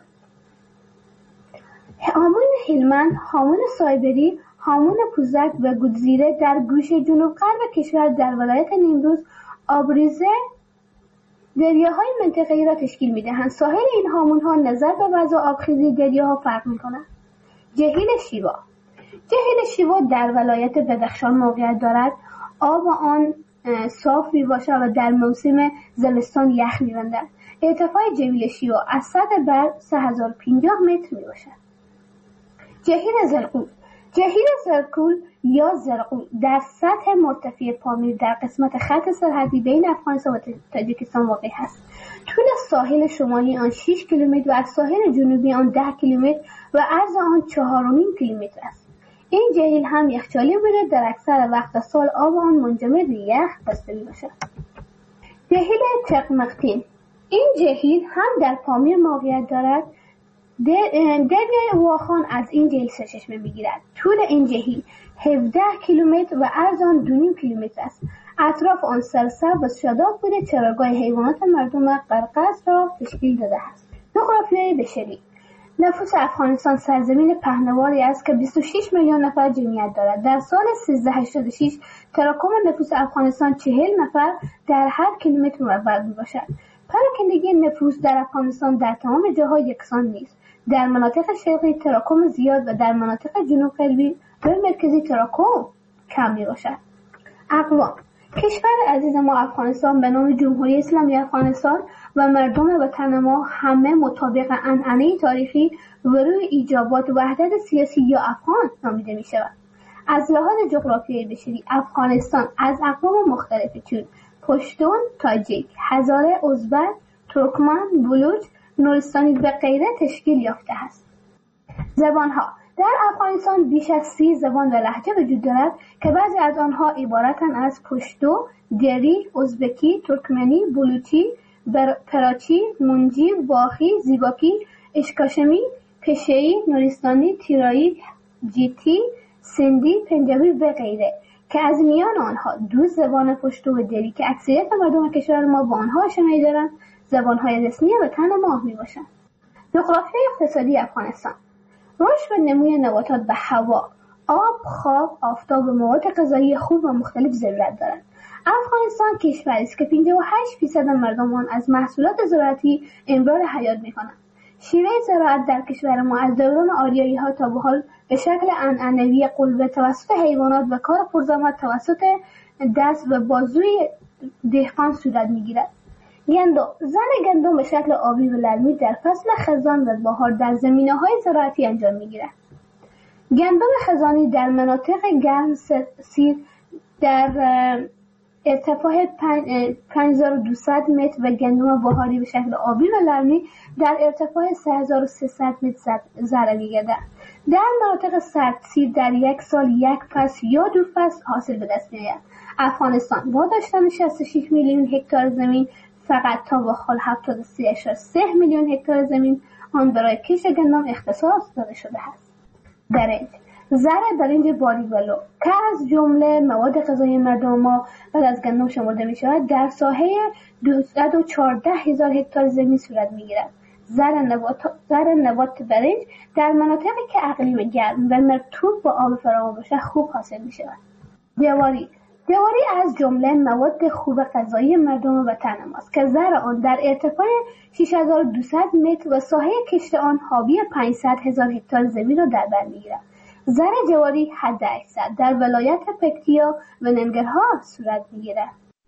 هامون هلمند، هامون سایبری، هامون پوزک و گودزیره در گوشه جنوب غرب کشور در ولایت نیمروز آبریزه دریاهای منطقه‌ای را تشکیل می‌دهند. ساحل این هامون‌ها نظر به وضع آبخیزی دریاها فرق می‌کند. جهیل شیوا. جهیل شیوا در ولایت بدخشان موقعیت دارد. آب آن صاف میباشد و در موسم زمستان یخ می‌بندد. ارتفاع جهیل شیوا از سطح بر 3050 متر میباشد. جهیل زرقوز. جهیل زرکول یا زرقول در سطح مرتفع پامیر در قسمت خط سرحدی بین افغانستان و تاجیکستان واقع است. طول ساحل شمالی آن 6 کیلومتر و از ساحل جنوبی آن 10 کیلومتر و عرض آن 4.5 کیلومتر است. این جهیل هم یخچالی بوده، در اکثر وقت سال آب آن منجمد به یخ بسته می‌باشد. جهیل تقمقتین، این جهیل هم در پامیر موقعیت دارد. دریای واخان از این جهیل سرچشمه می‌گیرد. طول این جهیل 17 کیلومتر و عرض آن 2.5 کیلومتر است. اطراف آن سرسبز و شاداب بوده. چراگاه حیوانات مردم قرقاز را تشکیل داده است. جغرافیای بشری، نفوس افغانستان سرزمین پهناوری است که 26 میلیون نفر جمعیت دارد. در سال 1386 تراکم نفوس افغانستان 40 نفر در هر کیلومتر مربع میباشد. پراکندگی نفوس در افغانستان در تمام جاها یکسان نیست. در مناطق شرقی تراکم زیاد و در مناطق جنوب غربی و مرکزی تراکم کم میباشد. اقوام، کشور عزیز ما افغانستان به نام جمهوری اسلامی افغانستان و مردم وطن ما همه مطابق عنعنه تاریخی و روی ایجابات وحدت سیاسی یا افغان نامیده می شود. از لحاظ جغرافیایی بشری افغانستان از اقوام مختلفی چون پشتون، تاجیک، هزاره، ازبک، ترکمن، بلوچ، نورستانی و غیره تشکیل یافته است. زبانها، در افغانستان بیش از 30 زبان و لهجه وجود دارد که بعضی از آنها عبارتند از پشتو، دری، ازبکی، ترکمنی، بلوچی، پراچی، منجی، واخی، زیباکی، اشکاشمی، پشه‌ای، نورستانی، تیرایی، جیتی، سندی، پنجابی و غیره که از میان آنها 2 زبان پشتو و دری که اکثریت مردم کشور ما با آنها آشنایی دارند زبانهای رسمی وطن ما میباشند. جغرافیای اقتصادی افغانستان، رشد و نموی نباتات به هوا، آب، خواب، آفتاب و مواد غذایی خوب و مختلف ضرورت دارد. افغانستان کشوری است که 58% مردم آن از محصولات زراعتی امرار حیات می‌کنند. شیوه زراعت در کشور ما از دوران آریایی‌ها تا به حال به شکل عنعنوی قلبه توسط حیوانات و کار پرزحمت توسط دست و بازوی دهقان صورت می‌گیرد. گندم، زن گندم به شکل آبی و لرمی در فصل خزان و بهار در زمینه‌های زراعتی انجام می‌گیرد. گندم خزانی در مناطق گرم سیر در ارتفاع 5200 متر و گندم بهاری به شکل آبی و لرمی در ارتفاع 3300 متر زرع می‌گردد. در مناطق سردسیر در یک سال یک فصل یا 2 فصل حاصل به دست می‌آید. افغانستان با داشتن 66 میلیون هکتار زمین فقط تا به حال 73.3 میلیون هکتار زمین آن برای کشت گندم اختصاص داده شده است. برنج، زرع برنج باریک و لو که از جمله مواد غذایی مردم ما بعد از گندم شمرده می شود در ساحه 214,000 هکتار زمین صورت می گیرد. زرع نبات برنج در مناطقی که اقلیم گرم و مرطوب با آب فراوان باشد خوب حاصل می شود. جواری از جمله مواد خوب غذایی مردم وطن ماست که زرع آن در ارتفاع 6200 متر و ساحه کشت آن حاوی 500,000 هکتار زمین را در بر می‌گیرد. زرع جواری حداکثر در ولایت پکتیا و ننگرهار صورت می‌گیرد.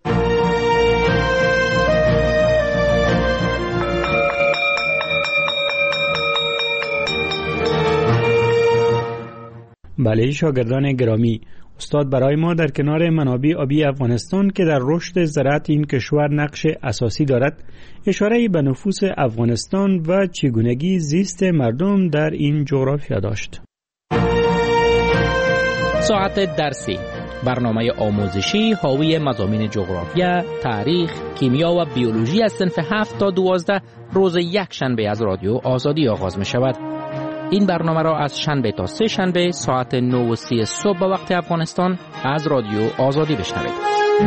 بله شاگردان گرامی، استاد برای ما در کنار منابع آبی افغانستان که در رشد زراعت این کشور نقش اساسی دارد اشاره به نفوس افغانستان و چگونگی زیست مردم در این جغرافیا داشت. ساعت درسی، برنامه آموزشی حاوی مضامین جغرافیا، تاریخ، کیمیا و بیولوژی از صنف 7 تا 12 روز یک شنبه از رادیو آزادی آغاز می شود. این برنامه را از شنبه تا 3 شنبه ساعت 9:30 صبح به وقت افغانستان از رادیو آزادی بشنوید.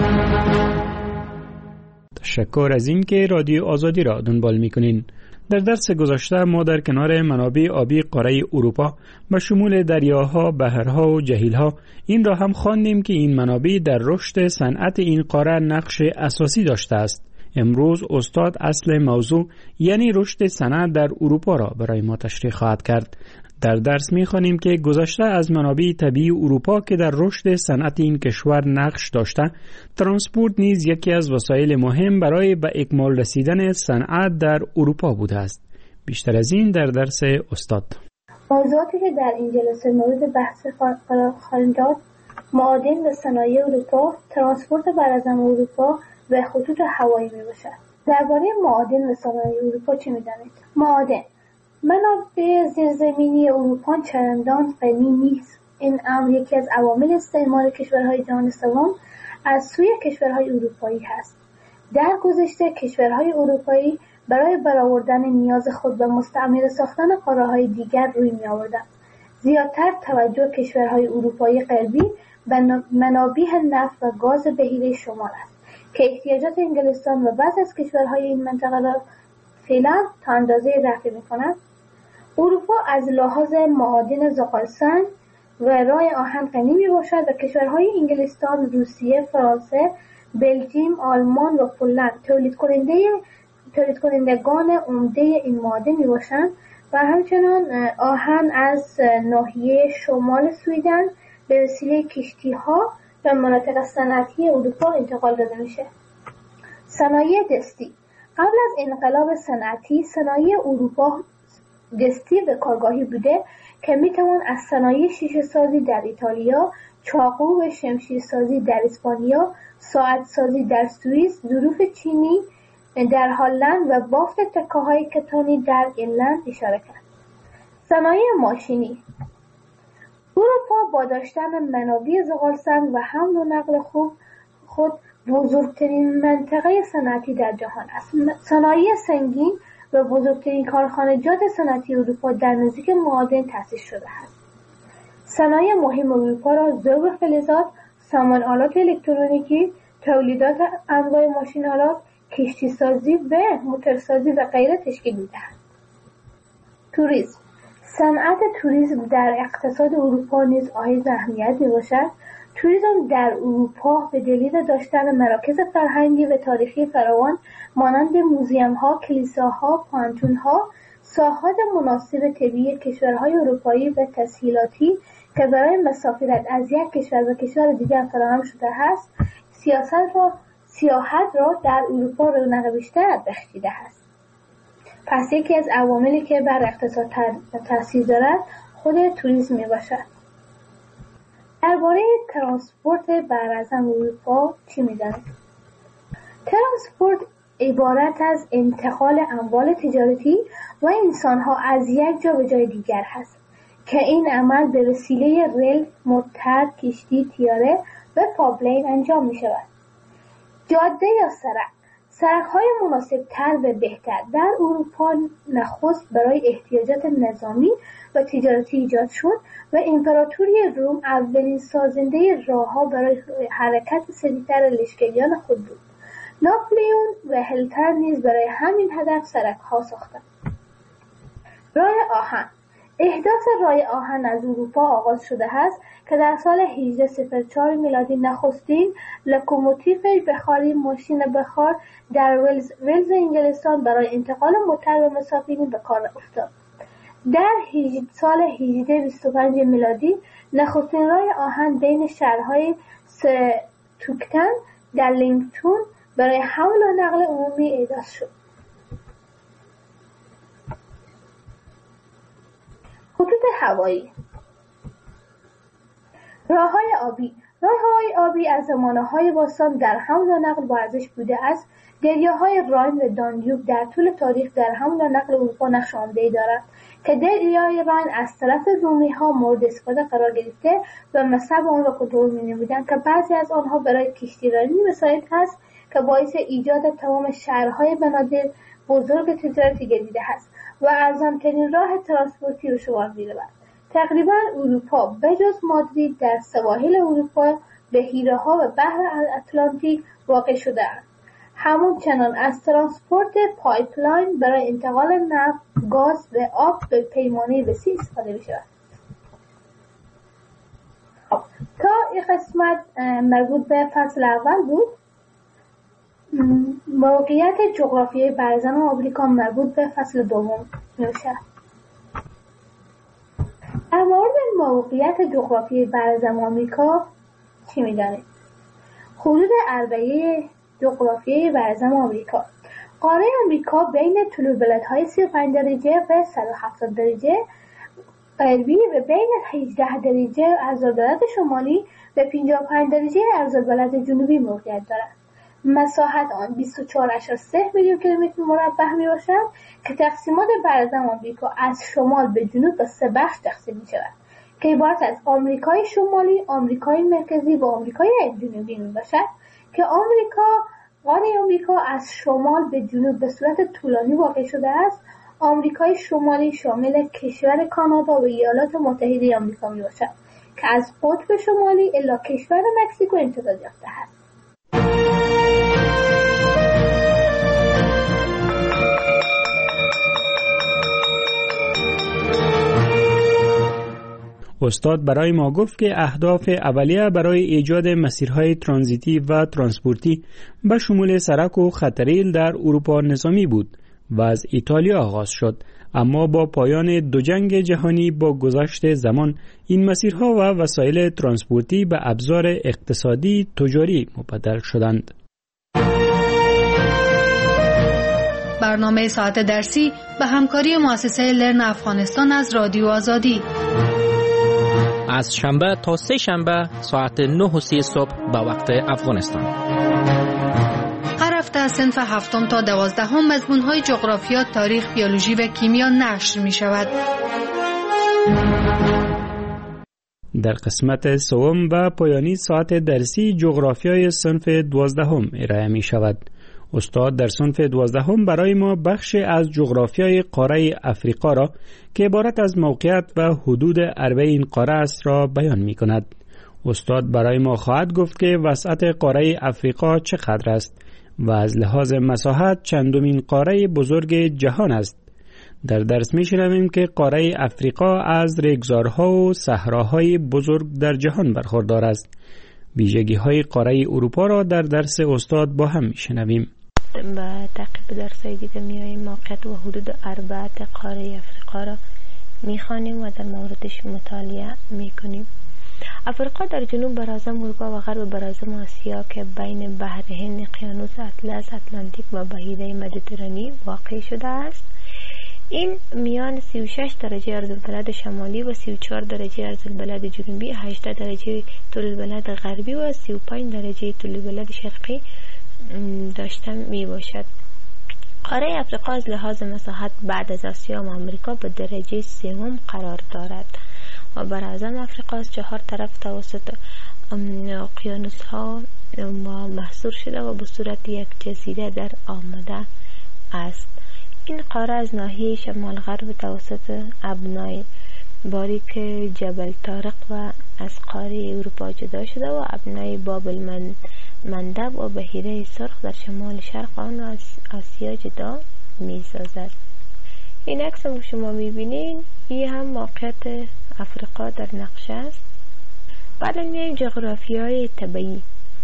تشکر از این که رادیو آزادی را دنبال می‌کنین. در درس گذشته ما در کنار منابع آبی قاره اروپا به شمول دریاها، بحرها و جهیلها این را هم خواندیم که این منابع در رشد صنعت این قاره نقش اساسی داشته است. امروز استاد اصل موضوع یعنی رشد صنعت در اروپا را برای ما تشریح خواهد کرد. در درس می‌خوانیم که گذشته از منابع طبیعی اروپا که در رشد صنعت این کشور نقش داشته، ترانسپورت نیز یکی از وسایل مهم برای به اکمال رسیدن صنعت در اروپا بوده است. بیشتر از این در درس استاد. موضوعاتی که در این جلسه مورد بحث قرار خواهیم داد: معادن و صنایع اروپا، ترانسپورت براعظم اروپا و خطوط هوایی میباشد. درباره معادن و صنایع اروپا چه میدانید؟ معادن: منابع زیرزمینی اروپا چندان غنی نیست. این امر یکی از عوامل استعمار کشورهای جهان سوم از سوی کشورهای اروپایی هست. در گذشته کشورهای اروپایی برای برآوردن نیاز خود به مستعمره ساختن قاره‌های دیگر روی می‌آوردند. زیادتر توجه کشورهای اروپایی غربی به منابع نفت و گاز بحیره شمال است که احتیاجات انگلستان و بعضی از کشورهای این منطقه را فعلا تا اندازه رفع می‌کند. اروپا از لحاظ معادن زغالسنگ و رای آهن غنی میباشد و کشورهای انگلستان، روسیه، فرانسه، بلژیم، آلمان و پولند تولید کنندگان عمده این معادن میباشند و همچنان آهن از ناحیه شمال سویدن به وسیله کشتی‌ها و مناطق صنعتی اروپا انتقال داده میشه. صنایع دستی: قبل از انقلاب صنعتی صنایع اروپا دستی و کارگاهی بوده که میتوان از صنایع شیشه سازی در ایتالیا، چاقو و شمشیر سازی در اسپانیا، ساعت سازی در سوئیس، ظروف چینی در هلند و بافت تکه‌های کتانی در ایرلند اشاره کرد. صنایع ماشینی: اروپا با داشتن منابع زغالسنگ و حمل و نقل خود بزرگترین منطقه صنعتی در جهان است. صنایع سنگین و بزرگترین کارخانجات صنعتی اروپا در نزدیک معادن تأسیس شده است. صنایع مهم اروپا را ذوب فلزات، سامان آلات الکترونیکی، تولیدات انواع ماشین آلات، کشتی سازی و موتورسازی و غیره تشکیل می‌دهند. توریسم: صنعت توریسم در اقتصاد اروپا نیز حائز اهمیت می‌باشد. توریسم در اروپا به دلیل داشتن مراکز فرهنگی و تاریخی فراوان مانند موزیم‌ها، کلیساها، پانتون‌ها، ساحات مناسب طبیعی کشورهای اروپایی و تسهیلاتی که برای مسافرت از یک کشور به کشور دیگر فراهم شده است، سیاحت را در اروپا رونق بیشتر بخشیده است. پس یکی از عواملی که بر اقتصاد تاثیر دارد خود توریسم میباشد. درباره ترانسپورت براعظم اروپا چی می‌دانید؟ ترانسپورت عبارت از انتقال اموال تجارتی و انسان‌ها از یک جا به جای دیگر هست که این عمل به وسیله ریل، موتر، کشتی، طیاره و پایپلاین انجام می‌شود. جاده یا سرک‌های مناسب‌تر و بهتر در اروپا نخست برای احتیاجات نظامی و تجارتی ایجاد شد و امپراتوری روم اولین سازنده راه‌ها برای حرکت سریعتر لشکریان خود بود. ناپلئون و هیتلر نیز برای همین هدف سرک‌ها ساختند. راه آهن: احداث راه آهن از اروپا آغاز شده است که در سال 1804 میلادی نخستین لوکوموتیو بخاری ماشین بخار در ولز انگلستان برای انتقال موتر و مسافرین به کار افتاد. در سال 1825 میلادی نخستین راه آهن بین شهرهای ستوکتن در لینکتون برای حمل و نقل عمومی احداث شد. خطوط هوایی: راه‌های آبی: راه‌های آبی از زمانه‌های باستان در حمل و نقل با ارزش بوده است. دریاهای راین و دانیوب در طول تاریخ در حمل و نقل اروپا نقش عمده‌ای دارند که دریای راین از طرف رومی‌ها مورد استفاده قرار گرفته و مصرف آن را کنترل می‌نمودند که بعضی از آنها برای کشتیرانی مساعد است که باعث ایجاد تمام شهرهای بنادر بزرگ تجارتی گردیده است و ارزان‌ترین راه ترانسپورتی به شمار می‌رود. تقریباً اروپا بجز مادرید در سواحل اروپا بحیره‌ها و بحر اتلانتیک واقع شده‌اند. همچنان از ترانسپورت پایپلاین برای انتقال نفت، گاز و آب به پیمانه وسیع استفاده می‌شود. تا این قسمت مربوط به فصل اول بود. موقعیت جغرافیایی براعظم آمریکا مربوط به فصل دوم میشه. در مورد موقعیت جغرافیایی براعظم آمریکا چی میدانید؟ حدود اربعه جغرافیایی براعظم آمریکا: قاره آمریکا بین طول بلندهای 35 درجه و 170 درجه غربی و بین 18 درجه عرض‌البلد شمالی و 55 درجه عرض‌البلد جنوبی موقعیت دارد. مساحت آن 24.3 میلیون کیلومتر مربع می باشد که تقسیمات براعظم آمریکا از شمال به جنوب به 3 بخش تقسیم می شود که عبارت از آمریکای شمالی، آمریکای مرکزی و آمریکای جنوبی می باشد که قاره آمریکا از شمال به جنوب به صورت طولانی واقع شده است. آمریکای شمالی شامل کشور کانادا و ایالات متحده آمریکا می باشد که از قطب شمالی الی کشور مکزیکو امتداد یافته است. استاد برای ما گفت که اهداف اولیه برای ایجاد مسیرهای ترانزیتی و ترانسپورتی به شمول سرک و خطریل در اروپا نظامی بود و از ایتالیا آغاز شد، اما با پایان دو جنگ جهانی با گذشت زمان این مسیرها و وسایل ترانسپورتی به ابزار اقتصادی تجاری مبدل شدند. برنامه ساعت درسی به همکاری مؤسسه لرن افغانستان از رادیو آزادی از شنبه تا سه شنبه ساعت 9:30 صبح به وقت افغانستان. هر هفته از صنف 7 تا 12 مضمون‌های جغرافیا، تاریخ، بیولوژی و کیمیا نشر می شود. در قسمت سوم و پایانی ساعت درسی جغرافیای صنف 12 ارائه می شود. استاد در صنف 12 برای ما بخش از جغرافیای قاره افریقا را که عبارت از موقعیت و حدود عربه این قاره است را بیان می کند. استاد برای ما خواهد گفت که وسعت قاره افریقا چقدر است و از لحاظ مساحت چندمین قاره بزرگ جهان است. در درس می شنویم که قاره افریقا از ریگزارها و صحراهای بزرگ در جهان برخوردار است. ویژگی های قاره اروپا را در درس استاد با هم می شنویم. با تعقیب درسای دیگه میاییم موقعیت و حدود اربعه قاره افریقا را میخوانیم و در موردش مطالعه میکنیم. افریقا در جنوب براعظم اروپا و غرب براعظم آسیا که بین بحر هند، اقیانوس اطلس، اتلانتیک و بحیره مدیترانی واقع شده است. این میان 36 درجه عرض‌البلد شمالی و 34 درجه عرض‌البلد جنوبی، 18 درجه طول‌البلد غربی و 35 درجه طول‌البلد شرقی داشته می باشد. قاره افریقا از لحاظ مساحت بعد از آسیا و آمریکا به درجه سوم قرار دارد و براعظم افریقا از 4 طرف توسط اقیانوس ها محصور شده و به صورت یک جزیره در آمده است. این قاره از ناحیه شمال غرب توسط ابنای باریک جبل طارق و از قاره اروپا جدا شده و ابنای بابل مندب و بحیره سرخ در شمال شرق آن از آسیا جدا می سازد. این عکس هم شما می بینین، این هم موقعیت افریقا در نقشه است. بعد میایم جغرافیای طبیعی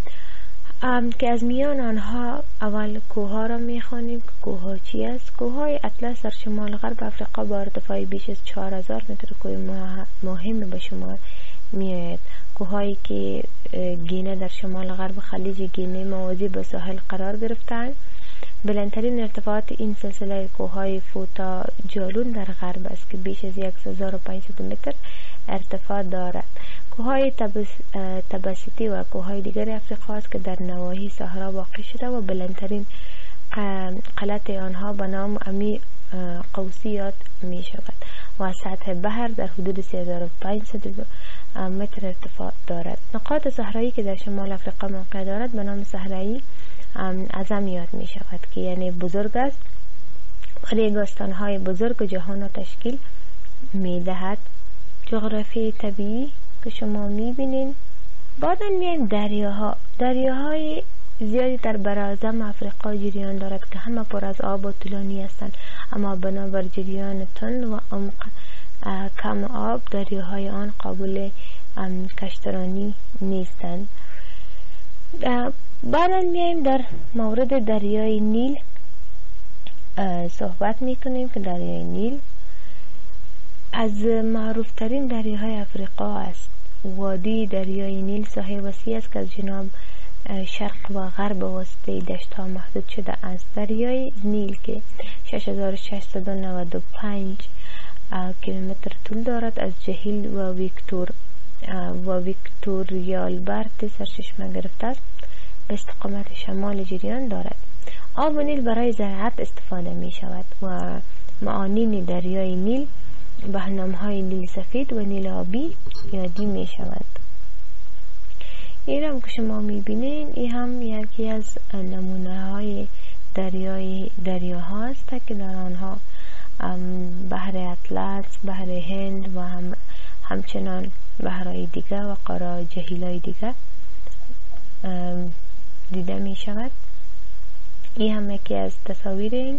که از میان آنها اول کوه را می خوانیم که کوه ها چی است. کوه های اطلس در شمال غرب افریقا با ارتفاع بیش از 4000 متر کوه مهم به شمار می آید. کوههایی که گینه در شمال غرب خلیج گینه موازی به ساحل قرار گرفتند. بلندترین ارتفاعات این سلسله کوههای فوتا جالون در غرب است که بیش از 1500 متر ارتفاع دارد. کوههای تباسیتی و کوههای دیگر افریقا است که در نواحی صحرا واقع شده و بلندترین قلعت آنها به نام امی قوسی یاد می شود و از سطح بحر در حدود 3500 متر ارتفاع دارد. نقاط صحرایی که در شمال افریقا موقع دارد به نام صحرایی اعظم یاد می شود که یعنی بزرگ است و ریگستان‌های بزرگ جهان را تشکیل می دهد. جغرافی طبیعی که شما می بینین. بعدا میایم دریاهای زیادی در براعظم افریقا جریان دارد که همه پر از آب و طولانی هستند، اما بنابر جریان تند و عمق کم آب دریاهای آن قابل کشترانی نیستند. بعدا میایم در مورد دریای نیل صحبت میکنیم که دریای نیل از معروف ترین دریاهای افریقا است. وادی دریای نیل ساحه وسیع است که از جنوب شرق و غرب وسطی دشت ها محدود شده است. دریای نیل که 6695 کیلومتر طول دارد. از جهیل و ویکتوریالبرت سرچشمه گرفته است. به استقامت شمال جریان دارد. آب نیل برای زراعت استفاده می شود و معانین دریای نیل به نام‌های نیل سفید و نیل آبی یادی می شود. این هم که شما می بینین، این هم یکی از نمونه های دریاها است که در آنها بحر اطلس، بحر هند و همچنان بحرهای دیگه و قاره جهیلای دیگه دیده می شود. این هم یکی از تصاویر این.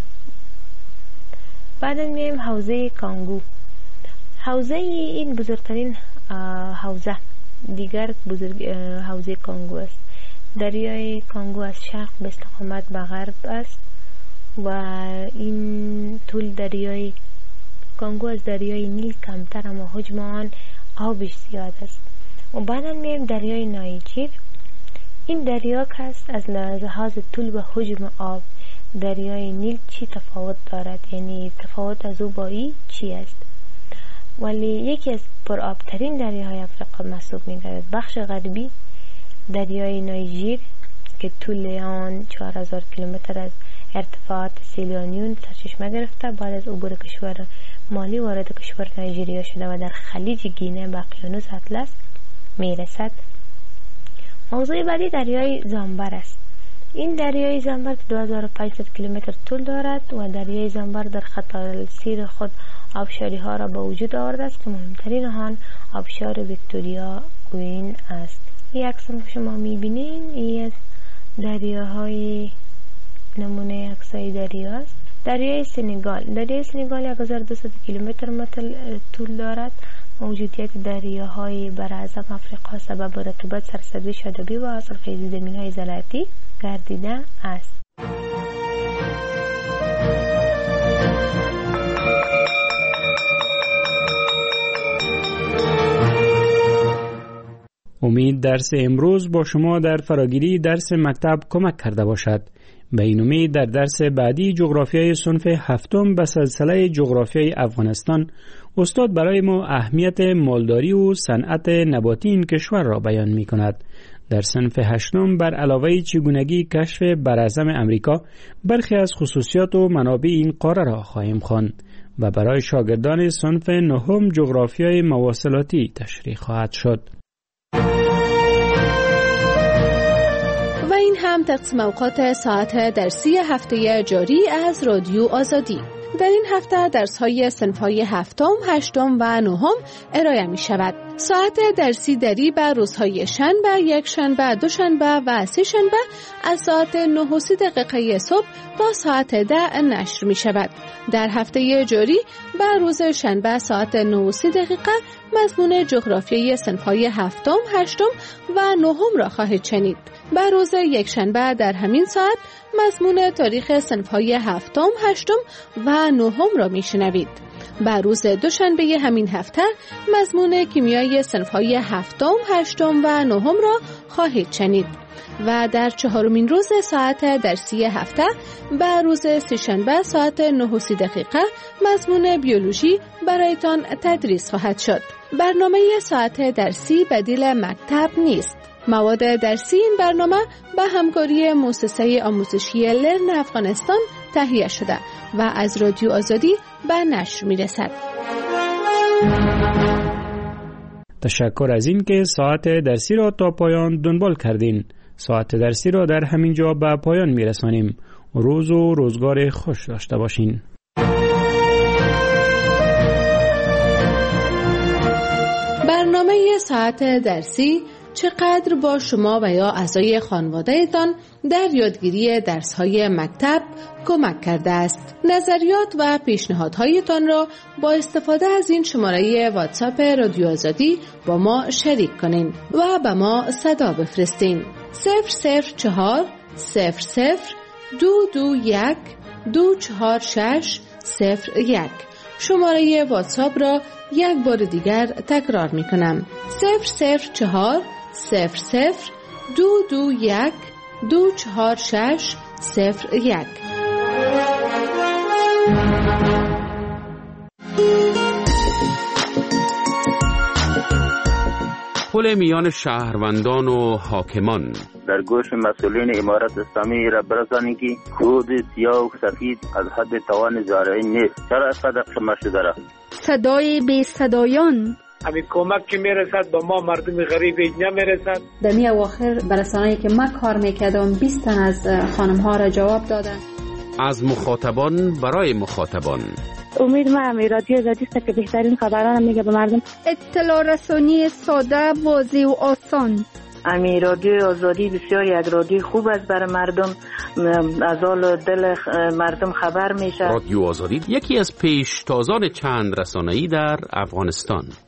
بعد میایم حوزه کانگو. حوزه این بزرگترین حوزه دیگر حوزه کانگو است. دریای کانگو از شرق به استقامت به غرب است و این طول دریای کانگو از دریای نیل کمتر اما حجم آن آبش زیاد است. و بعد میایم دریای نایجیر. این دریا که است از لحاظ طول و حجم آب دریای نیل چی تفاوت دارد، یعنی تفاوت از او با این چی است؟ ولی یکی از پرآبترین دریاهای افریقا محسوب می‌گردد. بخش غربی دریای نایجیر که طول آن 4000 کیلومتر از ارتفاعات سیلیانیون سرچشمه گرفته، بعد از عبور کشور مالی وارد کشور نایجریا شده و در خلیج گینه به اقیانوس اطلس میرسد. موضوع بعدی دریای زامبر است. این دریای زامبر 2500 کیلومتر طول دارد و دریای زامبر در خط السیر خود آبشاری ها را به وجود آورده است که مهمترین آن آبشار ویکتوریا کوین است. این عکس که شما میبینین این از دریاهای نمونه عکسای دریا است. دریای سنگال 1200 کیلومتر طول دارد. موجودیت دریاهای براعظم افریقا سبب رطوبت، سرسبزی شادابی و حاصلخیزی زمین‌های زراعتی گردیده است. امید درس امروز با شما در فراگیری درس مکتب کمک کرده باشد. به این امید در درس بعدی جغرافیای صنف هفتم به سلسله جغرافیای افغانستان استاد برای ما اهمیت مالداری و صنعت نباتی این کشور را بیان می کند. در صنف هشتم بر علاوه چگونگی کشف براعظم امریکا برخی از خصوصیات و منابع این قاره را خواهیم خواند و برای شاگردان صنف نهم جغرافیای مواصلاتی تشریح خواهد شد. و این هم تقسیم اوقات ساعت درسی هفته جاری از رادیو آزادی. در این هفته درس‌های صنف‌های هفتم، هشتم و نهم ارائه می‌شود. ساعت درسی دری بر روزهای شنبه، یکشنبه، دوشنبه و سه‌شنبه از ساعت 9:30 صبح تا ساعت 10 نشر می‌شود. در هفته جاری بر روز شنبه ساعت 9:30 مضمون جغرافیای صنف‌های هفتم، هشتم و نهم را خواهید شنید. بر روز یکشنبه در همین ساعت مضمون تاریخ صنف‌های هفتم، هشتم و نهم را میشنوید. بر روز دوشنبه همین هفته مضمون کیمیای صنف‌های هفتم، هشتم و نهم را خواهید شنید. و در چهارمین روز ساعت درسی هفته بر روز سه‌شنبه ساعت 9:30 مضمون بیولوژی برایتان تدریس خواهد شد. برنامه ساعت درسی بدیل مکتب نیست. مواد درسی این برنامه به همکاری مؤسسه آموزشی لرن افغانستان تهیه شده و از رادیو آزادی به نشر می‌رسد. تشکر از این که ساعت درسی را تا پایان دنبال کردین. ساعت درسی را در همین جا به پایان می‌رسانیم. روز و روزگار خوش داشته باشین. برنامه ساعت درسی چقدر با شما و یا اعضای خانواده‌تان در یادگیری درس‌های مکتب کمک کرده است. نظریات و پیشنهادهایتان را با استفاده از این شماره واتساپ رادیو آزادی با ما شریک کنین و به ما صدا بفرستین. 004 00 221 246 01. شماره واتساپ را یک بار دیگر تکرار می کنم. 004 00 221 246 01. تداخل میان شهروندان و حاکمان. در گوش مسئولین امارت اسلامی را برسانید که کود سیاه و سفید از حد توان زارعی نیست. چرا اینقدر قمه شده را؟ صدای بی صدایان. همین کمک که میرسد با ما مردم غریب نمیرسد. در می اواخر برسانه‌ای که من کار میکردم 20 تن از خانم ها را جواب دادن. از مخاطبان برای مخاطبان. امید من رادیو آزادی است که بهترین خبران میگه به مردم. اطلاع رسانی ساده، واضح و آسان. امی رادیو آزادی بسیار یک رادیو خوب است برای مردم، از حال دل مردم خبر میشه. رادیو آزادی یکی از پیشتازان چند رسانه‌ای در افغانستان.